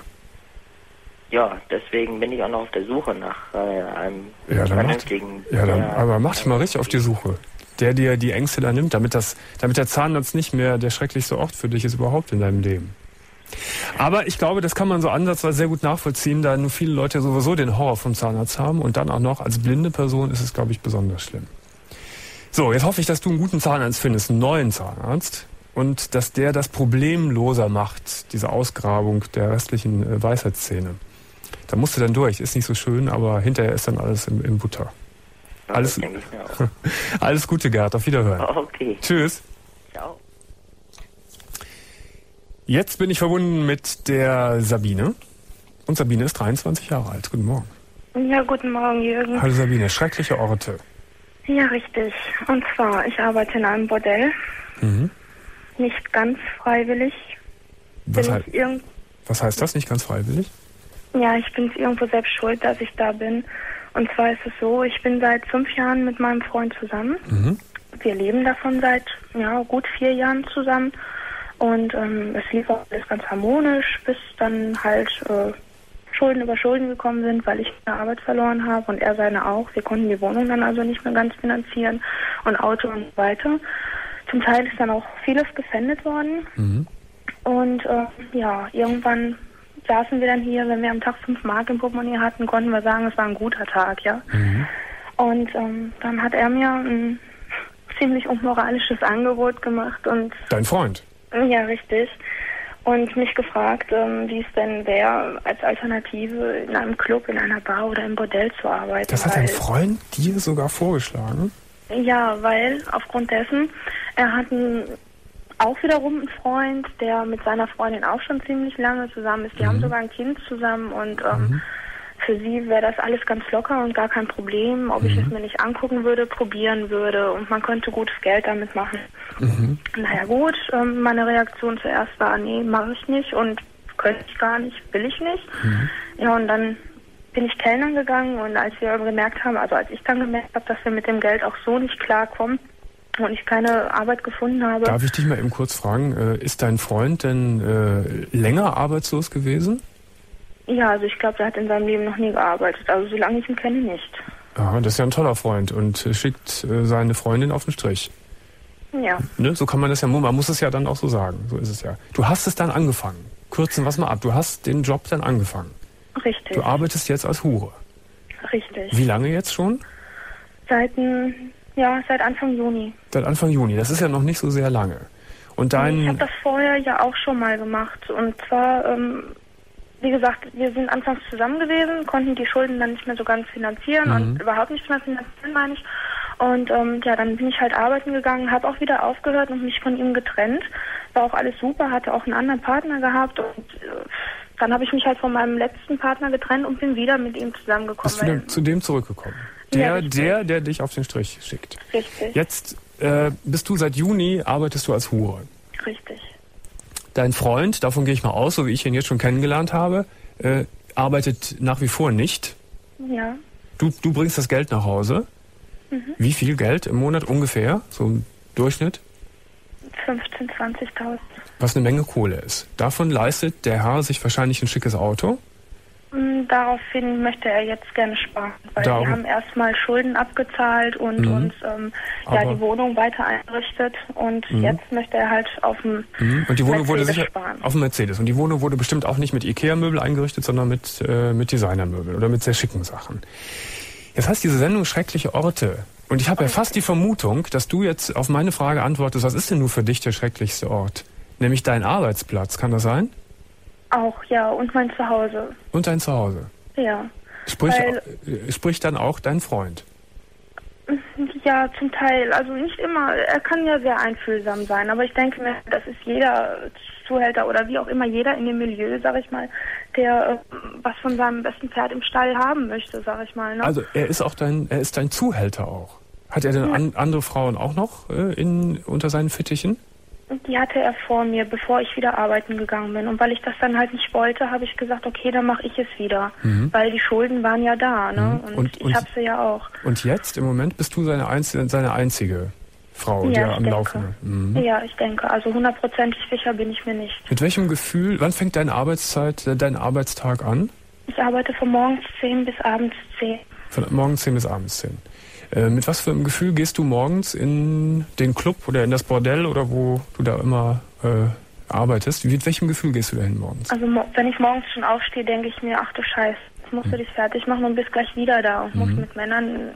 Ja, deswegen bin ich auch noch auf der Suche nach äh, einem ja, dann vernünftigen... Macht, ja, dann, der, aber mach dich mal richtig auf die Suche. Der dir die Ängste da nimmt, damit, das, damit der Zahnarzt nicht mehr der schrecklichste Ort für dich ist überhaupt in deinem Leben. Aber ich glaube, das kann man so ansatzweise sehr gut nachvollziehen, da nur viele Leute sowieso den Horror vom Zahnarzt haben und dann auch noch als blinde Person ist es, glaube ich, besonders schlimm. So, jetzt hoffe ich, dass du einen guten Zahnarzt findest, einen neuen Zahnarzt und dass der das problemloser macht, diese Ausgrabung der restlichen äh, Weisheitszähne. Da musst du dann durch, ist nicht so schön, aber hinterher ist dann alles im, im Butter. Ja, alles, alles Gute, Gerd, auf Wiederhören. Okay. Tschüss. Ciao. Jetzt bin ich verbunden mit der Sabine. Und Sabine ist dreiundzwanzig Jahre alt. Guten Morgen. Ja, guten Morgen, Jürgen. Hallo Sabine, schreckliche Orte. Ja, richtig. Und zwar, ich arbeite in einem Bordell. Mhm. Nicht ganz freiwillig. Was, hei- irg- was heißt das, nicht ganz freiwillig? Ja, ich bin irgendwo selbst schuld, dass ich da bin. Und zwar ist es so, ich bin seit fünf Jahren mit meinem Freund zusammen. Mhm. Wir leben davon seit ja, gut vier Jahren zusammen. Und ähm, es lief auch alles ganz harmonisch, bis dann halt äh, Schulden über Schulden gekommen sind, weil ich meine Arbeit verloren habe und er seine auch. Wir konnten die Wohnung dann also nicht mehr ganz finanzieren und Auto und so weiter. Zum Teil ist dann auch vieles gefändet worden. Mhm. Und äh, ja, irgendwann saßen wir dann hier, wenn wir am Tag fünf Mark im Portemonnaie hatten, konnten wir sagen, es war ein guter Tag, ja. Mhm. Und ähm, dann hat er mir ein ziemlich unmoralisches Angebot gemacht und... Dein Freund? Ja, richtig. Und mich gefragt, ähm, wie es denn wäre, als Alternative in einem Club, in einer Bar oder im Bordell zu arbeiten. Das hat dein Freund dir sogar vorgeschlagen? Ja, weil aufgrund dessen, er hat einen, auch wiederum einen Freund, der mit seiner Freundin auch schon ziemlich lange zusammen ist. Die mhm. haben sogar ein Kind zusammen und ähm, mhm. für sie wäre das alles ganz locker und gar kein Problem, ob mhm. ich es mir nicht angucken würde, probieren würde und man könnte gutes Geld damit machen. Mhm. Naja gut, ähm, meine Reaktion zuerst war, nee, mache ich nicht und könnte ich gar nicht, will ich nicht. Mhm. Ja, und dann bin ich Kellnern gegangen und als wir gemerkt haben, also als ich dann gemerkt habe, dass wir mit dem Geld auch so nicht klarkommen und ich keine Arbeit gefunden habe. Darf ich dich mal eben kurz fragen, äh, ist dein Freund denn äh, länger arbeitslos gewesen? Ja, also ich glaube, er hat in seinem Leben noch nie gearbeitet, also solange ich ihn kenne, nicht. Aha, das ist ja ein toller Freund und äh, schickt äh, seine Freundin auf den Strich. Ja. Ne? So kann man das ja, man muss es ja dann auch so sagen, so ist es ja. Du hast es dann angefangen, kürzen wir es mal ab, du hast den Job dann angefangen. Richtig. Du arbeitest jetzt als Hure. Richtig. Wie lange jetzt schon? Seit, ja, seit Anfang Juni. Seit Anfang Juni, das ist ja noch nicht so sehr lange. Und dein... Ich habe das vorher ja auch schon mal gemacht und zwar... Ähm, Wie gesagt, wir sind anfangs zusammen gewesen, konnten die Schulden dann nicht mehr so ganz finanzieren mhm. und überhaupt nicht mehr finanzieren, meine ich. Und ähm, ja, dann bin ich halt arbeiten gegangen, habe auch wieder aufgehört und mich von ihm getrennt. War auch alles super, hatte auch einen anderen Partner gehabt und äh, dann habe ich mich halt von meinem letzten Partner getrennt und bin wieder mit ihm zusammengekommen. Bist du denn zu dem zurückgekommen? Der, ja, der, der dich auf den Strich schickt. Richtig. Jetzt äh, bist du seit Juni, arbeitest du als Hure. Richtig. Dein Freund, davon gehe ich mal aus, so wie ich ihn jetzt schon kennengelernt habe, äh, arbeitet nach wie vor nicht. Ja. Du, du bringst das Geld nach Hause. Mhm. Wie viel Geld im Monat ungefähr? So im Durchschnitt? fünfzehntausend, zwanzigtausend. Was eine Menge Kohle ist. Davon leistet der Herr sich wahrscheinlich ein schickes Auto. Daraufhin möchte er jetzt gerne sparen, weil Darum. wir haben erstmal Schulden abgezahlt und Mhm. uns ähm, ja, die Wohnung weiter eingerichtet und mhm. jetzt möchte er halt auf dem mhm. Und die Wohnung Mercedes wurde sicher sparen. Auf dem Mercedes. Und die Wohnung wurde bestimmt auch nicht mit Ikea-Möbel eingerichtet, sondern mit, äh, mit Designermöbel oder mit sehr schicken Sachen. Jetzt heißt diese Sendung Schreckliche Orte. Und ich habe ja fast die Vermutung, dass du jetzt auf meine Frage antwortest, was ist denn nun für dich der schrecklichste Ort? Nämlich dein Arbeitsplatz, kann das sein? Auch, ja, und mein Zuhause. Und dein Zuhause? Ja. Sprich, weil, sprich dann auch dein Freund? Ja, zum Teil. Also nicht immer. Er kann ja sehr einfühlsam sein, aber ich denke mir, das ist jeder Zuhälter oder wie auch immer, jeder in dem Milieu, sag ich mal, der äh, was von seinem besten Pferd im Stall haben möchte, sag ich mal. Ne? Also er ist auch dein, er ist dein Zuhälter auch. Hat er denn ja. an, andere Frauen auch noch äh, in, unter seinen Fittichen? Die hatte er vor mir, bevor ich wieder arbeiten gegangen bin. Und weil ich das dann halt nicht wollte, habe ich gesagt, okay, dann mache ich es wieder. Mhm. Weil die Schulden waren ja da, ne? Mhm. Und, und ich und, habe sie ja auch. Und jetzt, im Moment, bist du seine einzige, seine einzige Frau, ja, die er am denke. Laufen mhm. Ja, ich denke. Also hundertprozentig sicher bin ich mir nicht. Mit welchem Gefühl, wann fängt deine Arbeitszeit, dein Arbeitstag an? Ich arbeite von morgens zehn bis abends zehn. Von morgens zehn bis abends zehn. Äh, mit was für einem Gefühl gehst du morgens in den Club oder in das Bordell oder wo du da immer äh, arbeitest? Mit welchem Gefühl gehst du dahin morgens? Also wenn ich morgens schon aufstehe, denke ich mir, ach du Scheiß, jetzt musst du dich fertig machen und bist gleich wieder da und mhm. musst mit Männern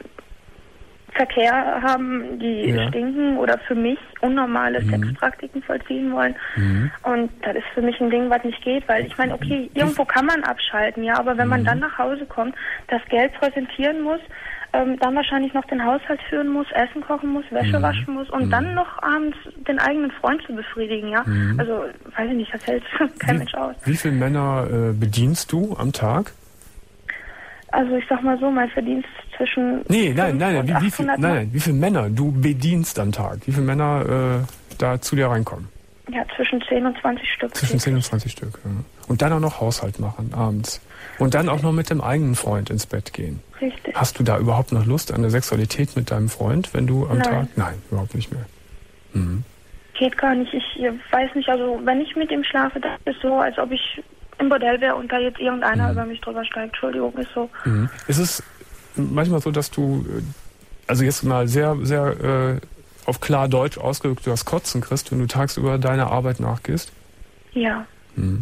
Verkehr haben, die ja. stinken oder für mich unnormale mhm. Sexpraktiken vollziehen wollen. Mhm. Und das ist für mich ein Ding, was nicht geht, weil ich meine, okay, irgendwo kann man abschalten, ja, aber wenn man mhm. dann nach Hause kommt, das Geld präsentieren muss, ähm, dann wahrscheinlich noch den Haushalt führen muss, Essen kochen muss, Wäsche mhm. waschen muss und mhm. dann noch abends den eigenen Freund zu befriedigen, ja. Mhm. Also, weiß ich nicht, das hält kein wie, Mensch aus. Wie viele Männer äh, bedienst du am Tag? Also ich sag mal so, mein Verdienst zwischen Nee, nein, nein, nein, wie, wie, viel, nein, nein, wie viele Männer du bedienst am Tag? Wie viele Männer äh, da zu dir reinkommen? Ja, zwischen zehn und zwanzig Stück. Zwischen zehn und zwanzig Stück, ja. Und dann auch noch Haushalt machen abends. Und dann auch noch mit dem eigenen Freund ins Bett gehen. Richtig. Hast du da überhaupt noch Lust an der Sexualität mit deinem Freund, wenn du am Nein. Tag... Nein, überhaupt nicht mehr. Mhm. Geht gar nicht. Ich weiß nicht, also wenn ich mit ihm schlafe, das ist so, als ob ich im Bordell wäre und da jetzt irgendeiner mhm. über mich drüber steigt. Entschuldigung, ist so. Mhm. Ist es manchmal so, dass du, also jetzt mal sehr, sehr äh, auf klar Deutsch ausgedrückt, du das Kotzen kriegst, wenn du tagsüber deiner Arbeit nachgehst? Ja. Mhm.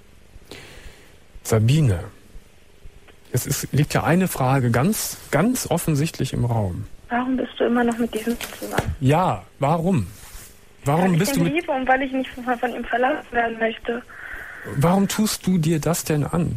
Sabine, es ist, liegt ja eine Frage ganz, ganz offensichtlich im Raum. Warum bist du immer noch mit diesem zusammen? Ja, warum? Warum weil bist ich du den mit... liebe und weil ich nicht von, von ihm verlassen werden möchte. Warum tust du dir das denn an?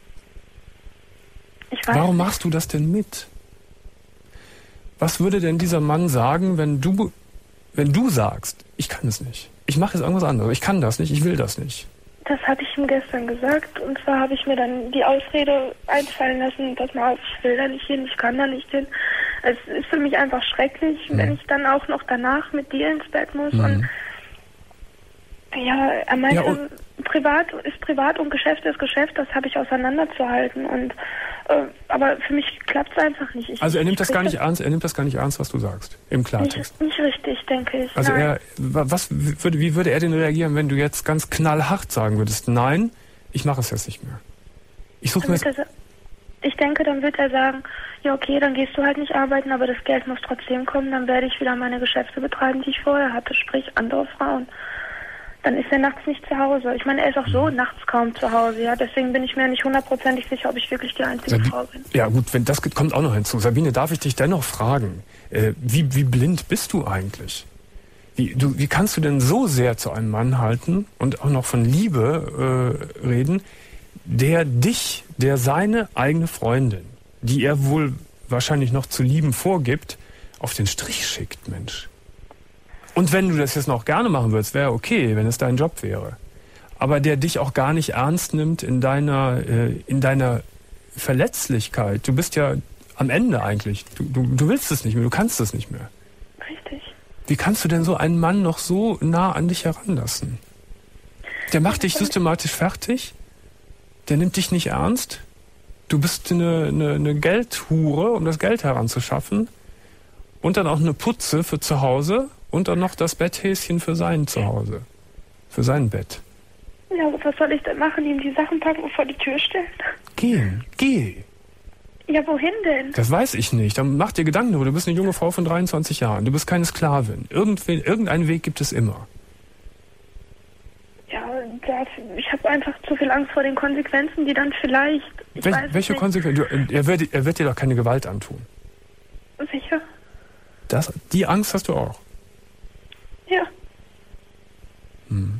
Ich weiß Warum nicht. machst du das denn mit? Was würde denn dieser Mann sagen, wenn du, wenn du sagst, ich kann es nicht, ich mache jetzt irgendwas anderes, ich kann das nicht, ich will das nicht? Das hatte ich ihm gestern gesagt und zwar habe ich mir dann die Ausrede einfallen lassen, pass mal auf, ich will da nicht hin, ich kann da nicht hin. Es ist für mich einfach schrecklich, mhm. wenn ich dann auch noch danach mit dir ins Bett muss mhm. und ja, er meinte, ja, privat ist privat und Geschäft ist Geschäft, das habe ich auseinanderzuhalten und äh, aber für mich klappt es einfach nicht. Ich, also er nimmt das gar nicht ernst, er nimmt das gar nicht ernst, was du sagst, im Klartext. Nicht, nicht richtig, denke ich. Also nein. er, was würde, wie würde er denn reagieren, wenn du jetzt ganz knallhart sagen würdest, nein, ich mache es jetzt nicht mehr. Ich suche mir jetzt... Ich denke, dann wird er sagen, ja okay, dann gehst du halt nicht arbeiten, aber das Geld muss trotzdem kommen, dann werde ich wieder meine Geschäfte betreiben, die ich vorher hatte, sprich andere Frauen. Dann ist er nachts nicht zu Hause. Ich meine, er ist auch so nachts kaum zu Hause, ja. Deswegen bin ich mir nicht hundertprozentig sicher, ob ich wirklich die einzige Sabi- Frau bin. Ja gut, wenn das kommt auch noch hinzu. Sabine, darf ich dich dennoch fragen, äh, wie, wie blind bist du eigentlich? Wie, du, wie kannst du denn so sehr zu einem Mann halten und auch noch von Liebe äh, reden, der dich, der seine eigene Freundin, die er wohl wahrscheinlich noch zu lieben vorgibt, auf den Strich schickt, Mensch. Und wenn du das jetzt noch gerne machen würdest, wäre okay, wenn es dein Job wäre. Aber der dich auch gar nicht ernst nimmt in deiner, äh, in deiner Verletzlichkeit. Du bist ja am Ende eigentlich. Du, du, du willst es nicht mehr, du kannst es nicht mehr. Richtig. Wie kannst du denn so einen Mann noch so nah an dich heranlassen? Der macht dich systematisch fertig. Der nimmt dich nicht ernst. Du bist eine, eine, eine Geldhure, um das Geld heranzuschaffen. Und dann auch eine Putze für zu Hause. Und dann noch das Betthäschen für sein Zuhause. Für sein Bett. Ja, was soll ich denn machen? Ihm die Sachen packen und vor die Tür stellen? Gehen, geh. Ja, wohin denn? Das weiß ich nicht. Dann mach dir Gedanken darüber. Du bist eine junge Frau von dreiundzwanzig Jahren. Du bist keine Sklavin. Irgendwen, irgendeinen Weg gibt es immer. Ja, das, ich habe einfach zu viel Angst vor den Konsequenzen, die dann vielleicht... Ich Wel weiß welche nicht. Konsequenzen? Er wird, er wird dir doch keine Gewalt antun. Sicher? Das, die Angst hast du auch. Ja. Hm.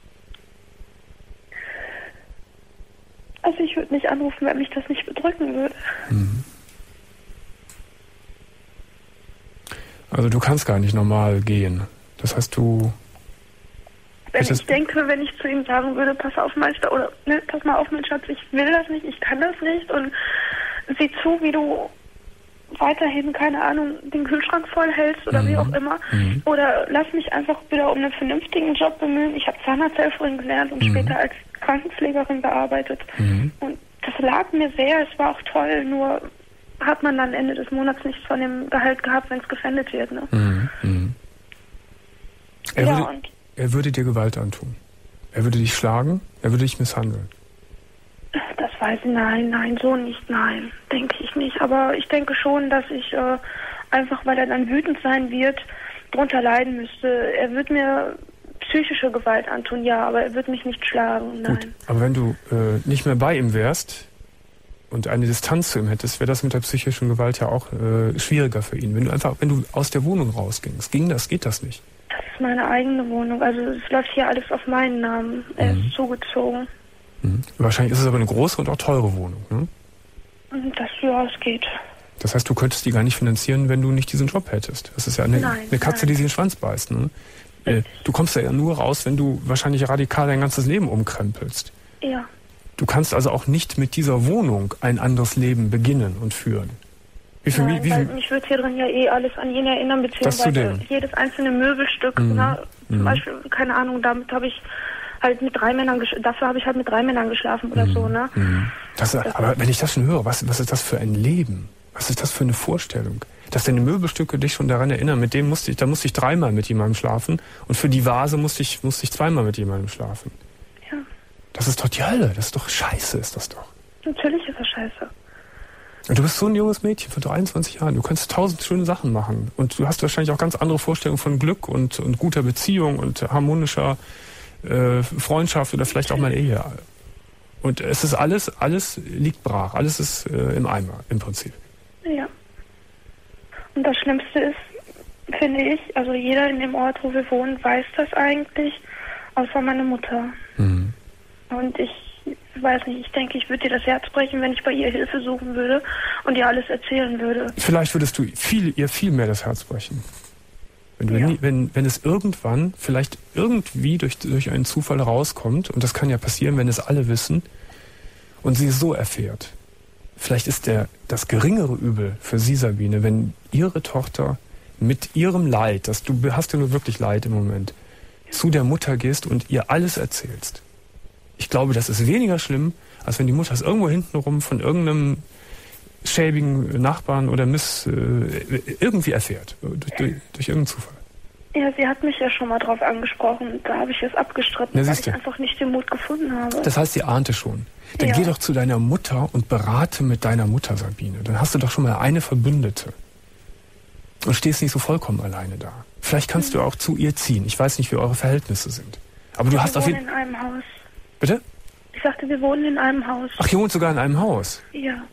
Also ich würde nicht anrufen, wenn mich das nicht bedrücken würde. Hm. Also du kannst gar nicht normal gehen. Das heißt, du... Wenn ich denke, wenn ich zu ihm sagen würde, pass auf, mein Schatz, oder ne, pass mal auf, mein Schatz, ich will das nicht, ich kann das nicht und sieh zu, wie du weiterhin, keine Ahnung, den Kühlschrank voll hältst oder mhm. wie auch immer. Mhm. Oder lass mich einfach wieder um einen vernünftigen Job bemühen. Ich habe Zahnarzthelferin gelernt und mhm. später als Krankenpflegerin gearbeitet. Mhm. Und das lag mir sehr, es war auch toll, nur hat man dann Ende des Monats nichts von dem Gehalt gehabt, wenn es gefändet wird. Ne? Mhm. Mhm. Er, ja, würde, und er würde dir Gewalt antun. Er würde dich schlagen, er würde dich misshandeln. Das weiß ich, nein, nein, so nicht, nein, denke ich nicht. Aber ich denke schon, dass ich äh, einfach, weil er dann wütend sein wird, drunter leiden müsste. Er wird mir psychische Gewalt antun, ja, aber er wird mich nicht schlagen, nein. Gut, aber wenn du äh, nicht mehr bei ihm wärst und eine Distanz zu ihm hättest, wäre das mit der psychischen Gewalt ja auch äh, schwieriger für ihn. Wenn du einfach, wenn du aus der Wohnung rausgingst, ging das, geht das nicht? Das ist meine eigene Wohnung, also es läuft hier alles auf meinen Namen. Er mhm. ist zugezogen. Mhm. Wahrscheinlich ist es aber eine große und auch teure Wohnung, ne? Das, ja, es geht. Das heißt, du könntest die gar nicht finanzieren, wenn du nicht diesen Job hättest. Das ist ja eine, nein, eine Katze, nein. die sich in den Schwanz beißt, ne? Äh, du kommst ja nur raus, wenn du wahrscheinlich radikal dein ganzes Leben umkrempelst. Ja. Du kannst also auch nicht mit dieser Wohnung ein anderes Leben beginnen und führen. Wie viel, Nein, wie, wie weil viel, mich würde hier drin ja eh alles an ihn erinnern, beziehungsweise jedes einzelne Möbelstück, mhm. na, zum mhm. Beispiel, keine Ahnung, damit habe ich halt mit drei Männern, dafür habe ich halt mit drei Männern geschlafen oder mhm. so, ne? Mhm. Das, aber wenn ich das schon höre, was, was ist das für ein Leben? Was ist das für eine Vorstellung? Dass deine Möbelstücke dich schon daran erinnern, mit dem musste ich, da musste ich dreimal mit jemandem schlafen und für die Vase musste ich, musste ich zweimal mit jemandem schlafen. Ja. Das ist doch die Hölle, das ist doch scheiße, ist das doch. Natürlich ist das scheiße. Und du bist so ein junges Mädchen von dreiundzwanzig Jahren, du kannst tausend schöne Sachen machen und du hast wahrscheinlich auch ganz andere Vorstellungen von Glück und, und guter Beziehung und harmonischer äh, Freundschaft oder vielleicht auch mal Ehe. Und es ist alles, alles liegt brach, alles ist äh, im Eimer im Prinzip. Ja. Und das Schlimmste ist, finde ich, also jeder in dem Ort, wo wir wohnen, weiß das eigentlich, außer meine Mutter. Mhm. Und ich weiß nicht, ich denke, ich würde ihr das Herz brechen, wenn ich bei ihr Hilfe suchen würde und ihr alles erzählen würde. Vielleicht würdest du viel, ihr viel mehr das Herz brechen. Wenn, du ja. nie, wenn, wenn es irgendwann, vielleicht irgendwie durch, durch einen Zufall rauskommt, und das kann ja passieren, wenn es alle wissen, und sie es so erfährt. Vielleicht ist der, das geringere Übel für sie, Sabine, wenn ihre Tochter mit ihrem Leid, das du hast ja nur wirklich Leid im Moment, zu der Mutter gehst und ihr alles erzählst. Ich glaube, das ist weniger schlimm, als wenn die Mutter es irgendwo hintenrum von irgendeinem schäbigen Nachbarn oder Miss äh, irgendwie erfährt, durch, durch, durch irgendeinen Zufall. Ja, sie hat mich ja schon mal drauf angesprochen, da habe ich es abgestritten, ja, weil ich einfach nicht den Mut gefunden habe. Das heißt, sie ahnte schon. Dann ja. geh doch zu deiner Mutter und berate mit deiner Mutter, Sabine. Dann hast du doch schon mal eine Verbündete. Und stehst nicht so vollkommen alleine da. Vielleicht kannst mhm. du auch zu ihr ziehen. Ich weiß nicht, wie eure Verhältnisse sind. Aber du wir hast auf jeden Fall... Wir wohnen in einem Haus. Bitte? Ich sagte, wir wohnen in einem Haus. Ach, ihr wohnt sogar in einem Haus? Ja.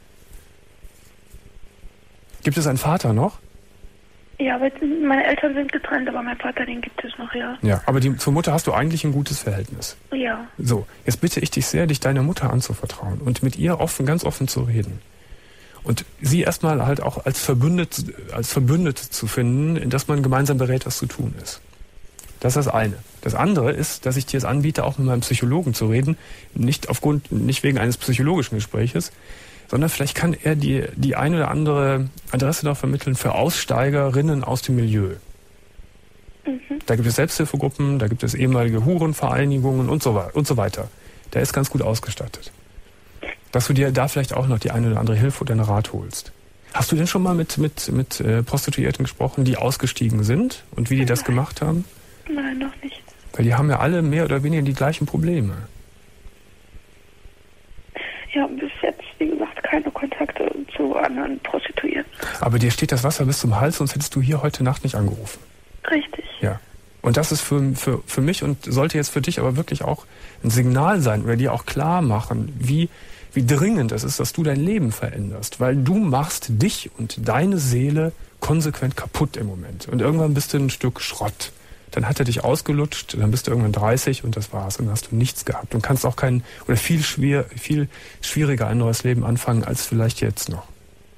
Gibt es einen Vater noch? Ja, aber meine Eltern sind getrennt, aber mein Vater, den gibt es noch, ja. Ja, aber die, zur Mutter hast du eigentlich ein gutes Verhältnis. Ja. So, jetzt bitte ich dich sehr, dich deiner Mutter anzuvertrauen und mit ihr offen, ganz offen zu reden. Und sie erstmal halt auch als Verbündete, als Verbündete zu finden, in das man gemeinsam berät, was zu tun ist. Das ist das eine. Das andere ist, dass ich dir es anbiete, auch mit meinem Psychologen zu reden, nicht aufgrund, nicht wegen eines psychologischen Gespräches, sondern vielleicht kann er dir die eine oder andere Adresse da vermitteln für Aussteigerinnen aus dem Milieu. Mhm. Da gibt es Selbsthilfegruppen, da gibt es ehemalige Hurenvereinigungen und so, und so weiter. Der ist ganz gut ausgestattet. Dass du dir da vielleicht auch noch die eine oder andere Hilfe oder einen Rat holst. Hast du denn schon mal mit, mit, mit äh, Prostituierten gesprochen, die ausgestiegen sind und wie die das gemacht haben? Nein, noch nicht. Weil die haben ja alle mehr oder weniger die gleichen Probleme. Ja, bis jetzt, wie gesagt, keine Kontakte zu anderen Prostituierten. Aber dir steht das Wasser bis zum Hals, sonst hättest du hier heute Nacht nicht angerufen. Richtig. Ja. Und das ist für, für, für mich und sollte jetzt für dich aber wirklich auch ein Signal sein oder dir auch klar machen, wie, wie dringend es ist, dass du dein Leben veränderst. Weil du machst dich und deine Seele konsequent kaputt im Moment. Und irgendwann bist du ein Stück Schrott. Dann hat er dich ausgelutscht, dann bist du irgendwann dreißig und das war's. Und dann hast du nichts gehabt. Und kannst auch kein, oder viel schwer, viel schwieriger ein neues Leben anfangen, als vielleicht jetzt noch.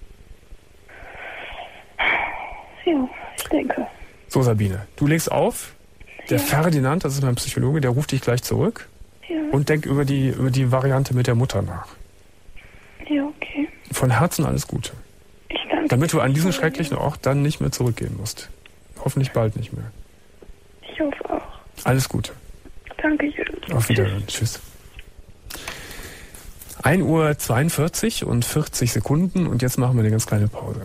Ja, ich denke. So, Sabine, du legst auf. Der Ja. Ferdinand, das ist mein Psychologe, der ruft dich gleich zurück. Ja. Und denk über die, über die Variante mit der Mutter nach. Ja, okay. Von Herzen alles Gute. Ich danke. Damit du an diesen schrecklichen Ort dann nicht mehr zurückgehen musst. Hoffentlich bald nicht mehr. Ich hoffe auch. Alles Gute. Danke, Jürgen. Auf Wiedersehen. Tschüss. ein Uhr zweiundvierzig und vierzig Sekunden und jetzt machen wir eine ganz kleine Pause.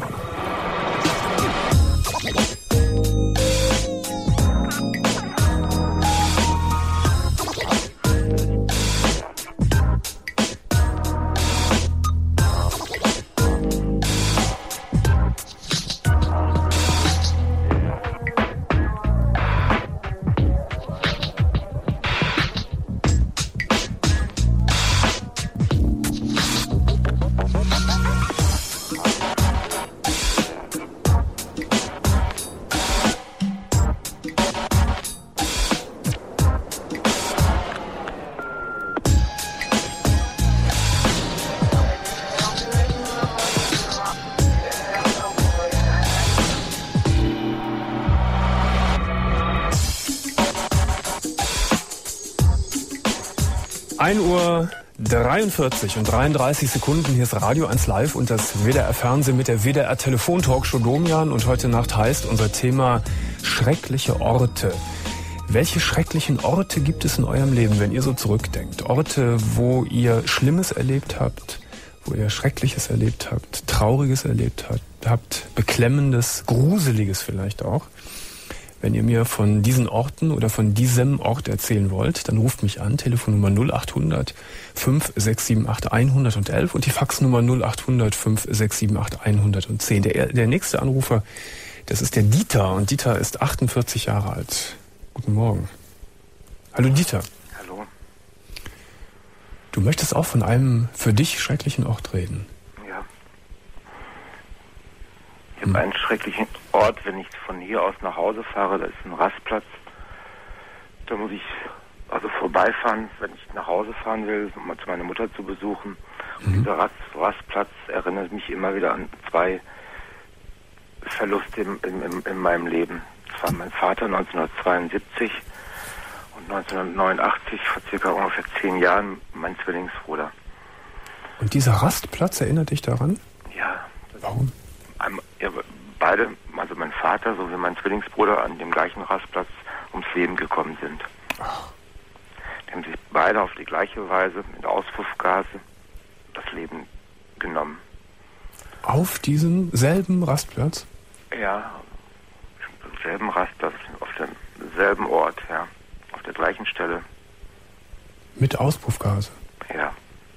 ein Uhr dreiundvierzig und dreiunddreißig Sekunden. Hier ist Radio eins Live und das W D R-Fernsehen mit der W D R-Telefon-Talkshow Domian. Und heute Nacht heißt unser Thema schreckliche Orte. Welche schrecklichen Orte gibt es in eurem Leben, wenn ihr so zurückdenkt? Orte, wo ihr Schlimmes erlebt habt, wo ihr Schreckliches erlebt habt, Trauriges erlebt habt, Beklemmendes, Gruseliges vielleicht auch. Wenn ihr mir von diesen Orten oder von diesem Ort erzählen wollt, dann ruft mich an, Telefonnummer null achthundert fünf sechs sieben acht hundertelf und die Faxnummer null achthundert fünf sechs sieben acht hundertzehn. Der, der nächste Anrufer, das ist der Dieter und Dieter ist achtundvierzig Jahre alt. Guten Morgen. Hallo Dieter. Hallo. Du möchtest auch von einem für dich schrecklichen Ort reden. Ja. Ich habe einen schrecklichen Ort, wenn ich von hier aus nach Hause fahre, da ist ein Rastplatz. Da muss ich also vorbeifahren, wenn ich nach Hause fahren will, um mal zu meiner Mutter zu besuchen. Und mhm. dieser Rast, Rastplatz erinnert mich immer wieder an zwei Verluste in, in, in meinem Leben. Das war mein Vater neunzehnhundertzweiundsiebzig und neunzehnhundertneunundachtzig, vor circa ungefähr zehn Jahren, mein Zwillingsbruder. Und dieser Rastplatz erinnert dich daran? Ja. Warum? Ja, beide, also mein Vater sowie mein Zwillingsbruder, an dem gleichen Rastplatz ums Leben gekommen sind. Ach. Die haben sich beide auf die gleiche Weise mit Auspuffgase das Leben genommen. Auf diesem selben Rastplatz? Ja, auf demselben Rastplatz, auf demselben Ort, ja, auf der gleichen Stelle. Mit Auspuffgase? Ja.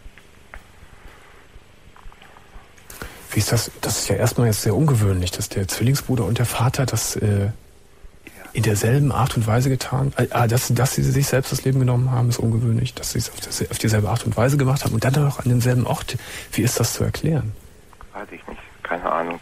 Wie ist das? Das ist ja erstmal jetzt sehr ungewöhnlich, dass der Zwillingsbruder und der Vater das äh, in derselben Art und Weise getan haben. Ah, dass, dass sie sich selbst das Leben genommen haben, ist ungewöhnlich. Dass sie es auf, das, auf dieselbe Art und Weise gemacht haben und dann noch an demselben Ort. Wie ist das zu erklären? Weiß ich nicht. Keine Ahnung.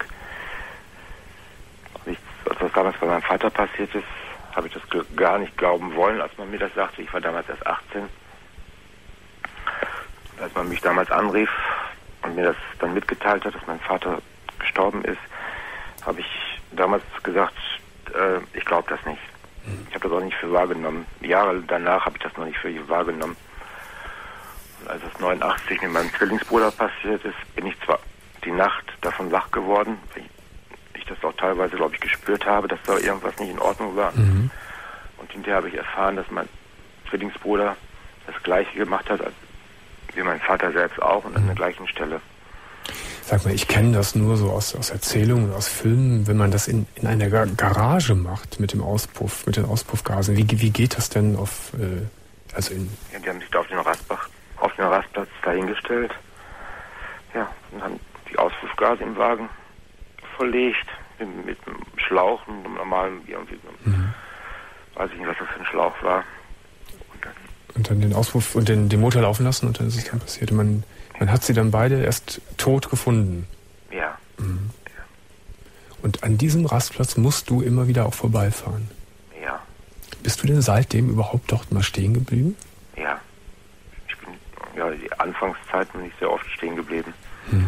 Als das damals bei meinem Vater passiert ist, habe ich das gar nicht glauben wollen, als man mir das sagte. Ich war damals erst achtzehn. Als man mich damals anrief, und mir das dann mitgeteilt hat, dass mein Vater gestorben ist, habe ich damals gesagt, äh, ich glaube das nicht. Ich habe das auch nicht für wahrgenommen. Jahre danach habe ich das noch nicht für wahrgenommen. Und als es neunundachtzig mit meinem Zwillingsbruder passiert ist, bin ich zwar die Nacht davon wach geworden, weil ich das auch teilweise, glaube ich, gespürt habe, dass da irgendwas nicht in Ordnung war. Mhm. Und hinterher habe ich erfahren, dass mein Zwillingsbruder das Gleiche gemacht hat, wie mein Vater selbst auch, und an der gleichen Stelle. Sag mal, ich kenne das nur so aus, aus Erzählungen, aus Filmen, wenn man das in, in einer Gar- Garage macht mit dem Auspuff, mit den Auspuffgasen. Wie, wie geht das denn auf, äh, also in... Ja, die haben sich da auf den Rastbach, auf den Rastplatz dahingestellt. Ja, und haben die Auspuffgase im Wagen verlegt, mit, mit einem Schlauch, einem normalen, irgendwie, mhm. weiß ich nicht, was das für ein Schlauch war. Und dann, und dann den Auspuff und den, den Motor laufen lassen und dann ist es ja. dann passiert. Und man, man hat sie dann beide erst tot gefunden. Ja. Mhm. ja. Und an diesem Rastplatz musst du immer wieder auch vorbeifahren. Ja. Bist du denn seitdem überhaupt dort mal stehen geblieben? Ja. Ich bin, ja, die Anfangszeit bin ich sehr oft stehen geblieben. Mhm.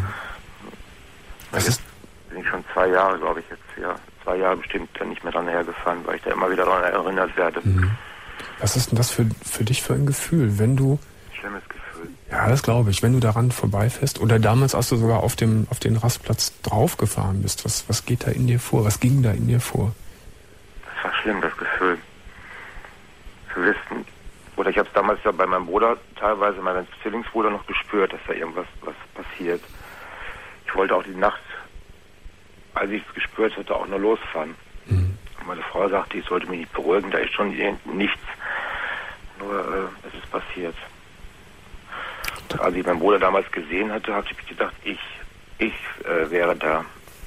Was ist... bin ich schon zwei Jahre, glaube ich, jetzt, ja, zwei Jahre bestimmt dann nicht mehr dran hergefahren, weil ich da immer wieder daran erinnert werde. Mhm. Was ist denn das für, für dich für ein Gefühl, wenn du... Schlimmes Gefühl. Ja, das glaube ich. Wenn du daran vorbeifährst oder damals, als du sogar auf dem auf den Rastplatz draufgefahren bist, was, was geht da in dir vor? Was ging da in dir vor? Das war schlimm, das Gefühl. Zu wissen, oder ich habe es damals ja bei meinem Bruder, teilweise meinem Zwillingsbruder, noch gespürt, dass da irgendwas was passiert. Ich wollte auch die Nacht, als ich es gespürt hatte, auch nur losfahren. Mhm. Und meine Frau sagte, ich sollte mich nicht beruhigen, da ist schon nichts. Nur, äh, es ist passiert. Und als ich meinen Bruder damals gesehen hatte, habe ich gedacht, ich, ich äh, wäre da.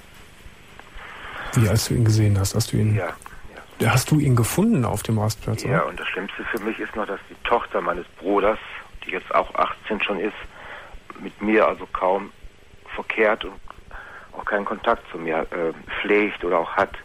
Wie, als du ihn gesehen hast? Hast du ihn, ja, ja. Hast du ihn gefunden auf dem Rastplatz? Ja, oder? Und das Schlimmste für mich ist noch, dass die Tochter meines Bruders, die jetzt auch achtzehn schon ist, mit mir also kaum verkehrt und auch keinen Kontakt zu mir äh, pflegt oder auch hat.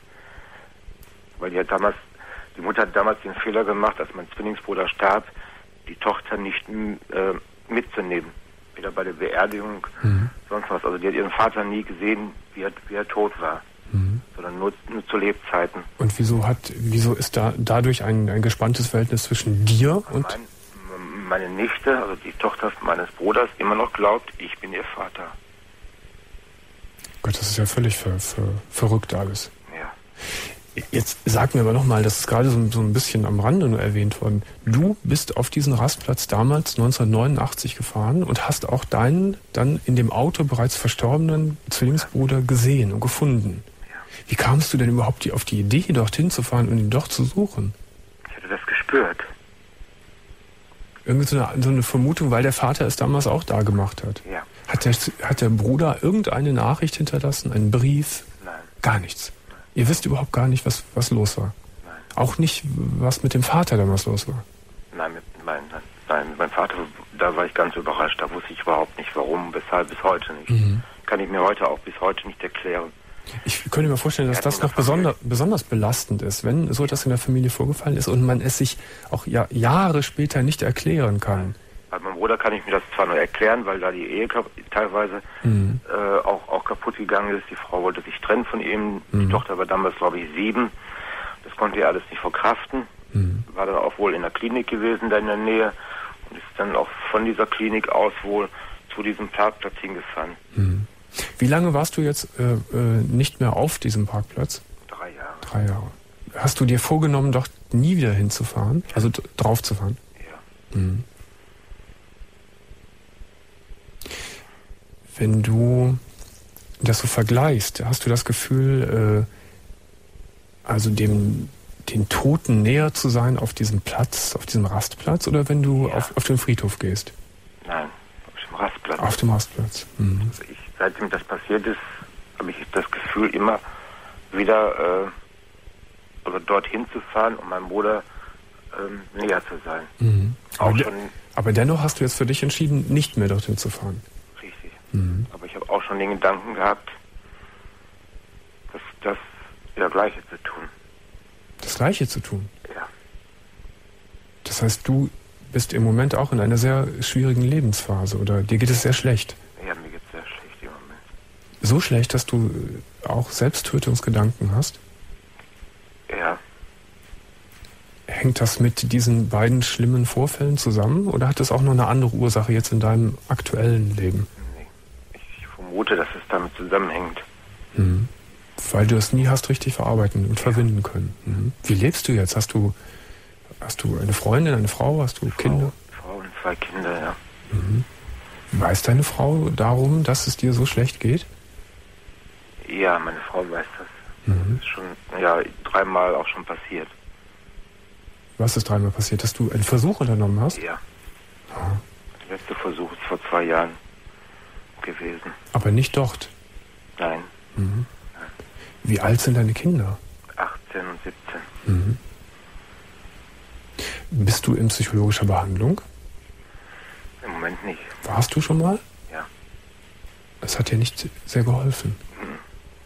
Weil die hat damals, die Mutter hat damals den Fehler gemacht, als mein Zwillingsbruder starb, die Tochter nicht äh, mitzunehmen. Weder bei der Beerdigung, mhm. sonst was. Also die hat ihren Vater nie gesehen, wie er, wie er tot war. Mhm. Sondern nur, nur zu Lebzeiten. Und wieso hat, wieso ist da dadurch ein, ein gespanntes Verhältnis zwischen dir und... Mein, meine Nichte, also die Tochter meines Bruders, immer noch glaubt, ich bin ihr Vater. Gott, das ist ja völlig ver, ver, verrückt alles. Ja. Jetzt sag mir aber nochmal, das ist gerade so, so ein bisschen am Rande nur erwähnt worden. Du bist auf diesen Rastplatz damals neunzehnhundertneunundachtzig gefahren und hast auch deinen dann in dem Auto bereits verstorbenen Zwillingsbruder gesehen und gefunden. Ja. Wie kamst du denn überhaupt auf die Idee, dorthin zu fahren und ihn dort zu suchen? Ich hatte das gespürt. Irgendwie so eine, so eine Vermutung, weil der Vater es damals auch da gemacht hat. Ja. Hat der, hat der Bruder irgendeine Nachricht hinterlassen, einen Brief? Nein. Gar nichts. Ihr wisst überhaupt gar nicht, was, was los war? Nein. Auch nicht, was mit dem Vater damals los war? Nein, mit, nein, nein, nein, mit meinem Vater, da war ich ganz überrascht. Da wusste ich überhaupt nicht, warum, weshalb, bis heute nicht. Mhm. Kann ich mir heute auch bis heute nicht erklären. Ich könnte mir vorstellen, dass das noch besonder, besonders belastend ist, wenn so etwas in der Familie vorgefallen ist und man es sich auch ja, Jahre später nicht erklären kann. Bei meinem Bruder kann ich mir das zwar nur erklären, weil da die Ehe teilweise mhm. äh, auch, auch kaputt gegangen ist. Die Frau wollte sich trennen von ihm. Mhm. Die Tochter war damals, glaube ich, sieben. Das konnte er alles nicht verkraften. Mhm. War dann auch wohl in der Klinik gewesen, da in der Nähe. Und ist dann auch von dieser Klinik aus wohl zu diesem Parkplatz hingefahren. Mhm. Wie lange warst du jetzt äh, äh, nicht mehr auf diesem Parkplatz? Drei Jahre. Drei Jahre. Hast du dir vorgenommen, doch nie wieder hinzufahren? Also d- drauf zu fahren? Ja. Mhm. Wenn du das so vergleichst, hast du das Gefühl, äh, also dem den Toten näher zu sein auf diesem Platz, auf diesem Rastplatz, oder wenn du ja. auf, auf den Friedhof gehst? Nein, auf dem Rastplatz. Auf dem Rastplatz. Mhm. Also ich, seitdem das passiert ist, habe ich das Gefühl, immer wieder äh, oder dorthin zu fahren, um meinem Bruder ähm, näher zu sein. Mhm. Auch aber, schon, de- aber dennoch hast du jetzt für dich entschieden, nicht mehr dorthin zu fahren. Richtig. Mhm. Aber ich habe auch schon den Gedanken gehabt, das, das ja, Gleiche zu tun. Das Gleiche zu tun? Ja. Das heißt, du bist im Moment auch in einer sehr schwierigen Lebensphase, oder dir geht es sehr schlecht? Ja, mir geht es sehr So schlecht, dass du auch Selbsttötungsgedanken hast? Ja. Hängt das mit diesen beiden schlimmen Vorfällen zusammen oder hat es auch noch eine andere Ursache jetzt in deinem aktuellen Leben? Nee. Ich vermute, dass es damit zusammenhängt. Mhm. Weil du es nie hast richtig verarbeiten und ja. verbinden können. Mhm. Wie lebst du jetzt? Hast du, hast du eine Freundin, eine Frau? Hast du Frau, Kinder? Frau und zwei Kinder, ja. Mhm. Weiß deine Frau darum, dass es dir so schlecht geht? Ja, meine Frau weiß das. Mhm. Das ist schon ja, dreimal auch schon passiert. Was ist dreimal passiert? Dass du einen Versuch unternommen hast? Ja. Ah. Der letzte Versuch ist vor zwei Jahren gewesen. Aber nicht dort? Nein. Mhm. Wie alt sind deine Kinder? achtzehn und siebzehn. Mhm. Bist du in psychologischer Behandlung? Im Moment nicht. Warst du schon mal? Ja. Das hat dir nicht sehr geholfen. Mhm.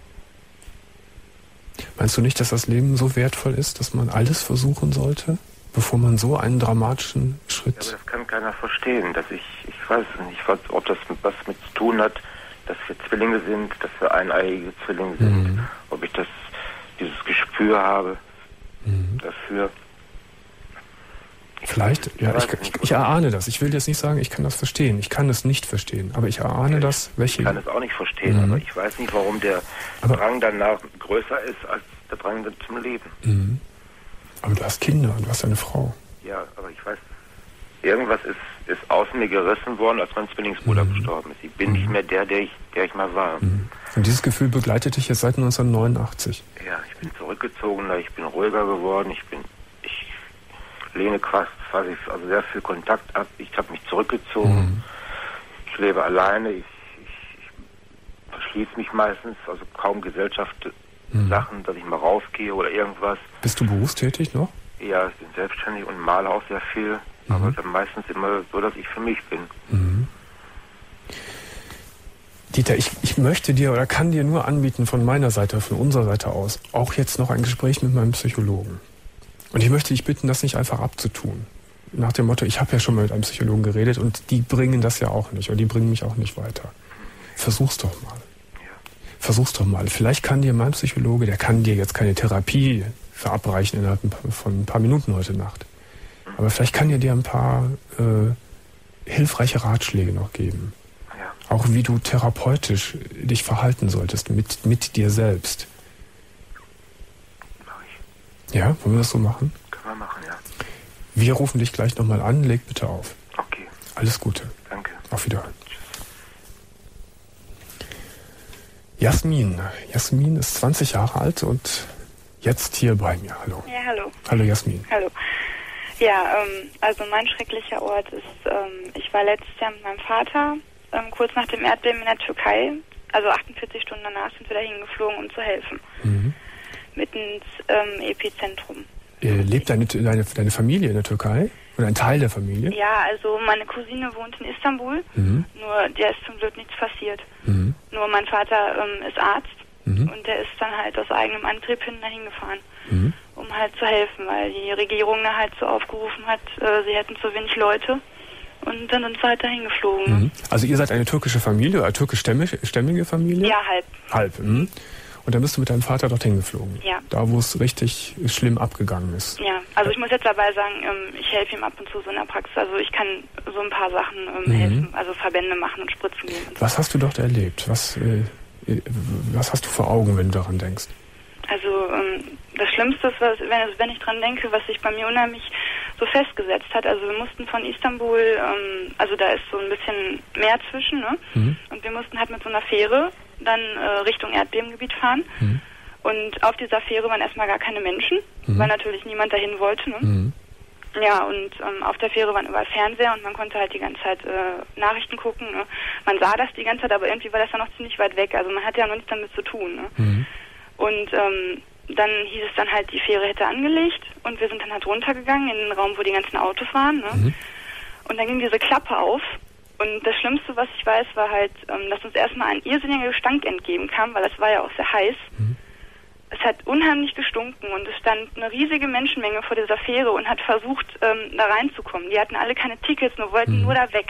Meinst du nicht, dass das Leben so wertvoll ist, dass man alles versuchen sollte, bevor man so einen dramatischen Schritt... Ja, aber das kann keiner verstehen. Dass ich, ich weiß nicht, was, ob das was mit zu tun hat, dass wir Zwillinge sind, dass wir eineiige Zwillinge sind. Mhm. Ob ich das, dieses Gespür habe mhm. dafür. Vielleicht, ich ja, ich, ich, ich erahne das. Ich will jetzt nicht sagen, ich kann das verstehen. Ich kann es nicht verstehen. Aber ich erahne ja, das, welche... Ich kann es auch nicht verstehen, mhm. aber ich weiß nicht, warum der aber, Drang danach größer ist als der Drang zum Leben. Mhm. Aber du hast Kinder und du hast eine Frau. Ja, aber ich weiß, irgendwas ist, ist aus mir gerissen worden, als mein Zwillingsbruder mhm. gestorben ist. Ich bin mhm. nicht mehr der, der ich, der ich mal war. Mhm. Und dieses Gefühl begleitet dich jetzt seit neunzehnhundertneunundachtzig? Ja, ich bin zurückgezogener, ich bin ruhiger geworden, ich bin... Ich lehne quasi also sehr viel Kontakt ab. Ich habe mich zurückgezogen. Mhm. Ich lebe alleine. Ich, ich, ich verschließe mich meistens, also kaum Gesellschaft, mhm. Sachen, dass ich mal rausgehe oder irgendwas. Bist du berufstätig noch? Ja, ich bin selbstständig und male auch sehr viel. Mhm. Aber dann meistens immer so, dass ich für mich bin. Mhm. Dieter, ich, ich möchte dir oder kann dir nur anbieten von meiner Seite, von unserer Seite aus, auch jetzt noch ein Gespräch mit meinem Psychologen. Und ich möchte dich bitten, das nicht einfach abzutun. Nach dem Motto, ich habe ja schon mal mit einem Psychologen geredet und die bringen das ja auch nicht oder die bringen mich auch nicht weiter. Versuch's doch mal. Versuch's doch mal. Vielleicht kann dir mein Psychologe, der kann dir jetzt keine Therapie verabreichen innerhalb von ein paar Minuten heute Nacht. Aber vielleicht kann er dir ein paar äh, hilfreiche Ratschläge noch geben. Auch wie du therapeutisch dich verhalten solltest mit, mit dir selbst. Ja, wollen wir das so machen? Können wir machen, ja. Wir rufen dich gleich nochmal an, leg bitte auf. Okay. Alles Gute. Danke. Auf Wiederhören. Jasmin. Jasmin ist zwanzig Jahre alt und jetzt hier bei mir. Hallo. Ja, hallo. Hallo Jasmin. Hallo. Ja, ähm, also mein schrecklicher Ort ist, ähm, ich war letztes Jahr mit meinem Vater, ähm, kurz nach dem Erdbeben in der Türkei, also achtundvierzig Stunden danach sind wir dahin geflogen, um zu helfen. Mhm. Mitten ins ähm, Epizentrum. Äh, lebt deine, deine, deine Familie in der Türkei? Oder ein Teil der Familie? Ja, also meine Cousine wohnt in Istanbul, mhm. nur der ist zum Glück nichts passiert. Mhm. Nur mein Vater ähm, ist Arzt mhm. und der ist dann halt aus eigenem Antrieb hin dahin gefahren, mhm. um halt zu helfen, weil die Regierung da halt so aufgerufen hat, äh, sie hätten zu wenig Leute und dann sind sie halt dahin geflogen. Mhm. Also ihr seid eine türkische Familie, eine türkischstämmige Familie? Ja, halb. Halb, mhm. Und dann bist du mit deinem Vater dorthin geflogen? Ja. Da, wo es richtig schlimm abgegangen ist? Ja, also ich muss jetzt dabei sagen, ich helfe ihm ab und zu so in der Praxis. Also ich kann so ein paar Sachen mhm. helfen, also Verbände machen und Spritzen geben. Und was so. hast du dort erlebt? Was, äh, was hast du vor Augen, wenn du daran denkst? Also ähm, das Schlimmste ist, was, wenn, wenn ich dran denke, was sich bei mir unheimlich so festgesetzt hat. Also wir mussten von Istanbul, ähm, also da ist so ein bisschen Meer zwischen, ne? Mhm. Und wir mussten halt mit so einer Fähre dann äh, Richtung Erdbebengebiet fahren. Mhm. Und auf dieser Fähre waren erstmal gar keine Menschen, mhm. weil natürlich niemand dahin wollte. Ne? Mhm. Ja, und ähm, auf der Fähre waren überall Fernseher und man konnte halt die ganze Zeit äh, Nachrichten gucken. Ne? Man sah das die ganze Zeit, aber irgendwie war das dann noch ziemlich weit weg. Also man hatte ja noch nichts damit zu tun. Ne? Mhm. Und ähm, dann hieß es dann halt, die Fähre hätte angelegt und wir sind dann halt runtergegangen in den Raum, wo die ganzen Autos waren. Ne? Mhm. Und dann ging diese Klappe auf. Und das Schlimmste, was ich weiß, war halt, ähm, dass uns erstmal ein irrsinniger Gestank entgegenkam, weil es war ja auch sehr heiß. Mhm. Es hat unheimlich gestunken und es stand eine riesige Menschenmenge vor dieser Fähre und hat versucht, ähm, da reinzukommen. Die hatten alle keine Tickets, nur wollten mhm. nur da weg.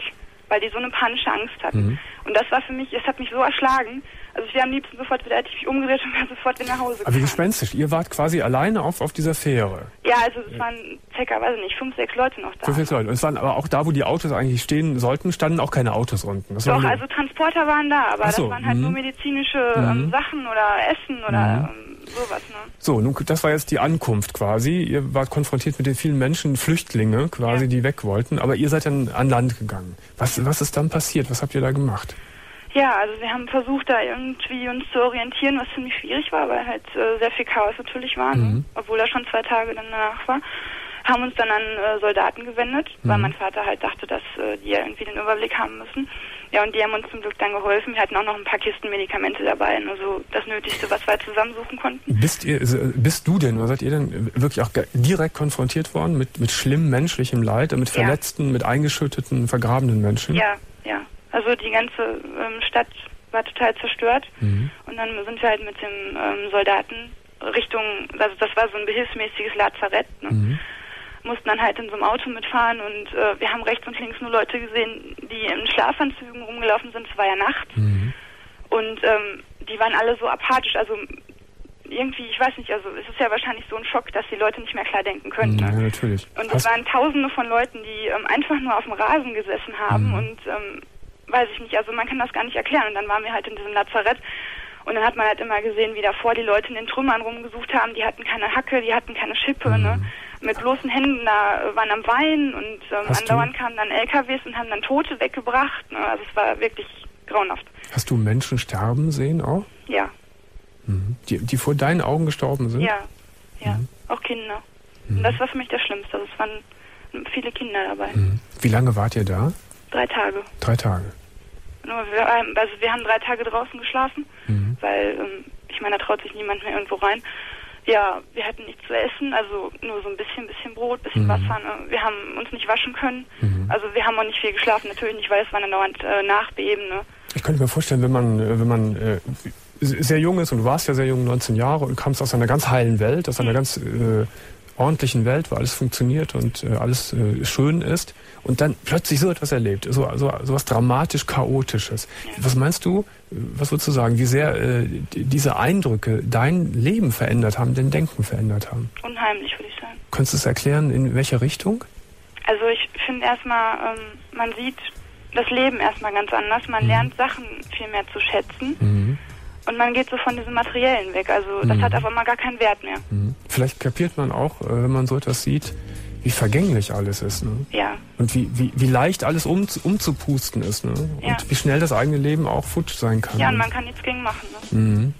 weil die so eine panische Angst hatten. Mhm. Und das war für mich, es hat mich so erschlagen. Also ich wäre am liebsten sofort wieder, hätte ich mich umgedreht und wäre sofort wieder nach Hause gefahren. Aber wie gespenstisch, ihr wart quasi alleine auf, auf dieser Fähre. Ja, also es waren circa, weiß ich nicht, fünf, sechs Leute noch da. Fünf, sechs Leute. Und es waren aber auch da, wo die Autos eigentlich stehen sollten, standen auch keine Autos unten. Das Doch, also Transporter waren da, aber so, das waren halt mh. nur medizinische ähm, mhm. Sachen oder Essen oder mhm. ähm, sowas. Ne? So, nun, das war jetzt die Ankunft quasi. Ihr wart konfrontiert mit den vielen Menschen, Flüchtlinge quasi, ja. die weg wollten, aber ihr seid dann an Land gegangen. Was, was ist dann passiert? Was habt ihr da gemacht? Ja, also wir haben versucht, da irgendwie uns zu orientieren, was ziemlich schwierig war, weil halt äh, sehr viel Chaos natürlich war, mhm. ne? Obwohl da schon zwei Tage dann danach war. Haben uns dann an äh, Soldaten gewendet, mhm. weil mein Vater halt dachte, dass äh, die ja irgendwie den Überblick haben müssen. Ja, und die haben uns zum Glück dann geholfen. Wir hatten auch noch ein paar Kisten Medikamente dabei, also das Nötigste, was wir halt zusammensuchen konnten. Bist ihr, bist du denn, oder seid ihr denn wirklich auch direkt konfrontiert worden mit, mit schlimmem menschlichem Leid, mit Verletzten, ja. mit eingeschütteten, vergrabenen Menschen? Ja, ja. Also die ganze ähm, Stadt war total zerstört mhm. und dann sind wir halt mit dem ähm, Soldaten Richtung, also das war so ein behilfsmäßiges Lazarett, ne? Mhm. Mussten dann halt in so einem Auto mitfahren und äh, wir haben rechts und links nur Leute gesehen, die in Schlafanzügen rumgelaufen sind, es war ja Nacht mhm. und ähm, die waren alle so apathisch, also irgendwie, ich weiß nicht, also es ist ja wahrscheinlich so ein Schock, dass die Leute nicht mehr klar denken können. Mhm, ne? Ja, natürlich. Und es waren Tausende von Leuten, die ähm, einfach nur auf dem Rasen gesessen haben mhm. und ähm, weiß ich nicht, also man kann das gar nicht erklären. Und dann waren wir halt in diesem Lazarett und dann hat man halt immer gesehen, wie davor die Leute in den Trümmern rumgesucht haben, die hatten keine Hacke, die hatten keine Schippe, mhm. ne? Mit bloßen Händen da äh, waren am Weinen und ähm, andauernd kamen dann L K Ws und haben dann Tote weggebracht, ne? Also es war wirklich grauenhaft. Hast du Menschen sterben sehen auch? Ja. Mhm. Die, die vor deinen Augen gestorben sind? Ja, ja, mhm. auch Kinder. Mhm. Und das war für mich das Schlimmste, also es waren viele Kinder dabei. Mhm. Wie lange wart ihr da? Drei Tage. Drei Tage. Nur wir, also wir haben drei Tage draußen geschlafen, mhm. weil, ähm, ich meine, da traut sich niemand mehr irgendwo rein. Ja, wir hatten nichts zu essen, also nur so ein bisschen, bisschen Brot, bisschen mhm. Wasser. Ne? Wir haben uns nicht waschen können. Mhm. Also wir haben auch nicht viel geschlafen, natürlich nicht, weil es war dann dauernd äh, Nachbeben. Ne? Ich könnte mir vorstellen, wenn man, wenn man äh, sehr jung ist, und du warst ja sehr jung, neunzehn Jahre, und kamst aus einer ganz heilen Welt, aus einer mhm. ganz äh, ordentlichen Welt, wo alles funktioniert und äh, alles äh, schön ist, und dann plötzlich so etwas erlebt, so, so, so was dramatisch Chaotisches. Ja. Was meinst du, was würdest du sagen, wie sehr äh, diese Eindrücke dein Leben verändert haben, dein Denken verändert haben? Unheimlich, würde ich sagen. Könntest du es erklären, in welche Richtung? Also ich finde erstmal, ähm, man sieht das Leben erstmal ganz anders, man mhm. lernt Sachen viel mehr zu schätzen. Mhm. Und man geht so von diesem Materiellen weg. Also das mhm. hat auf einmal gar keinen Wert mehr. Mhm. Vielleicht kapiert man auch, wenn man so etwas sieht, wie vergänglich alles ist. Ne? Ja. Und wie, wie, wie leicht alles um, umzupusten ist. Ne? Ja. Und wie schnell das eigene Leben auch futsch sein kann. Ja, und man kann nichts gegen machen. Ne? Mhm.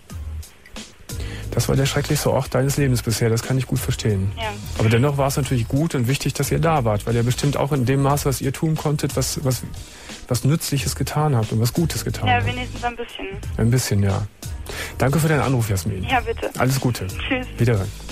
Das war der schrecklichste Ort deines Lebens bisher, das kann ich gut verstehen. Ja. Aber dennoch war es natürlich gut und wichtig, dass ihr da wart, weil ihr bestimmt auch in dem Maß, was ihr tun konntet, was, was, was Nützliches getan habt und was Gutes getan ja, habt. Ja, wenigstens ein bisschen. Ein bisschen, ja. Danke für deinen Anruf, Jasmin. Ja, bitte. Alles Gute. Tschüss. Wiederhören.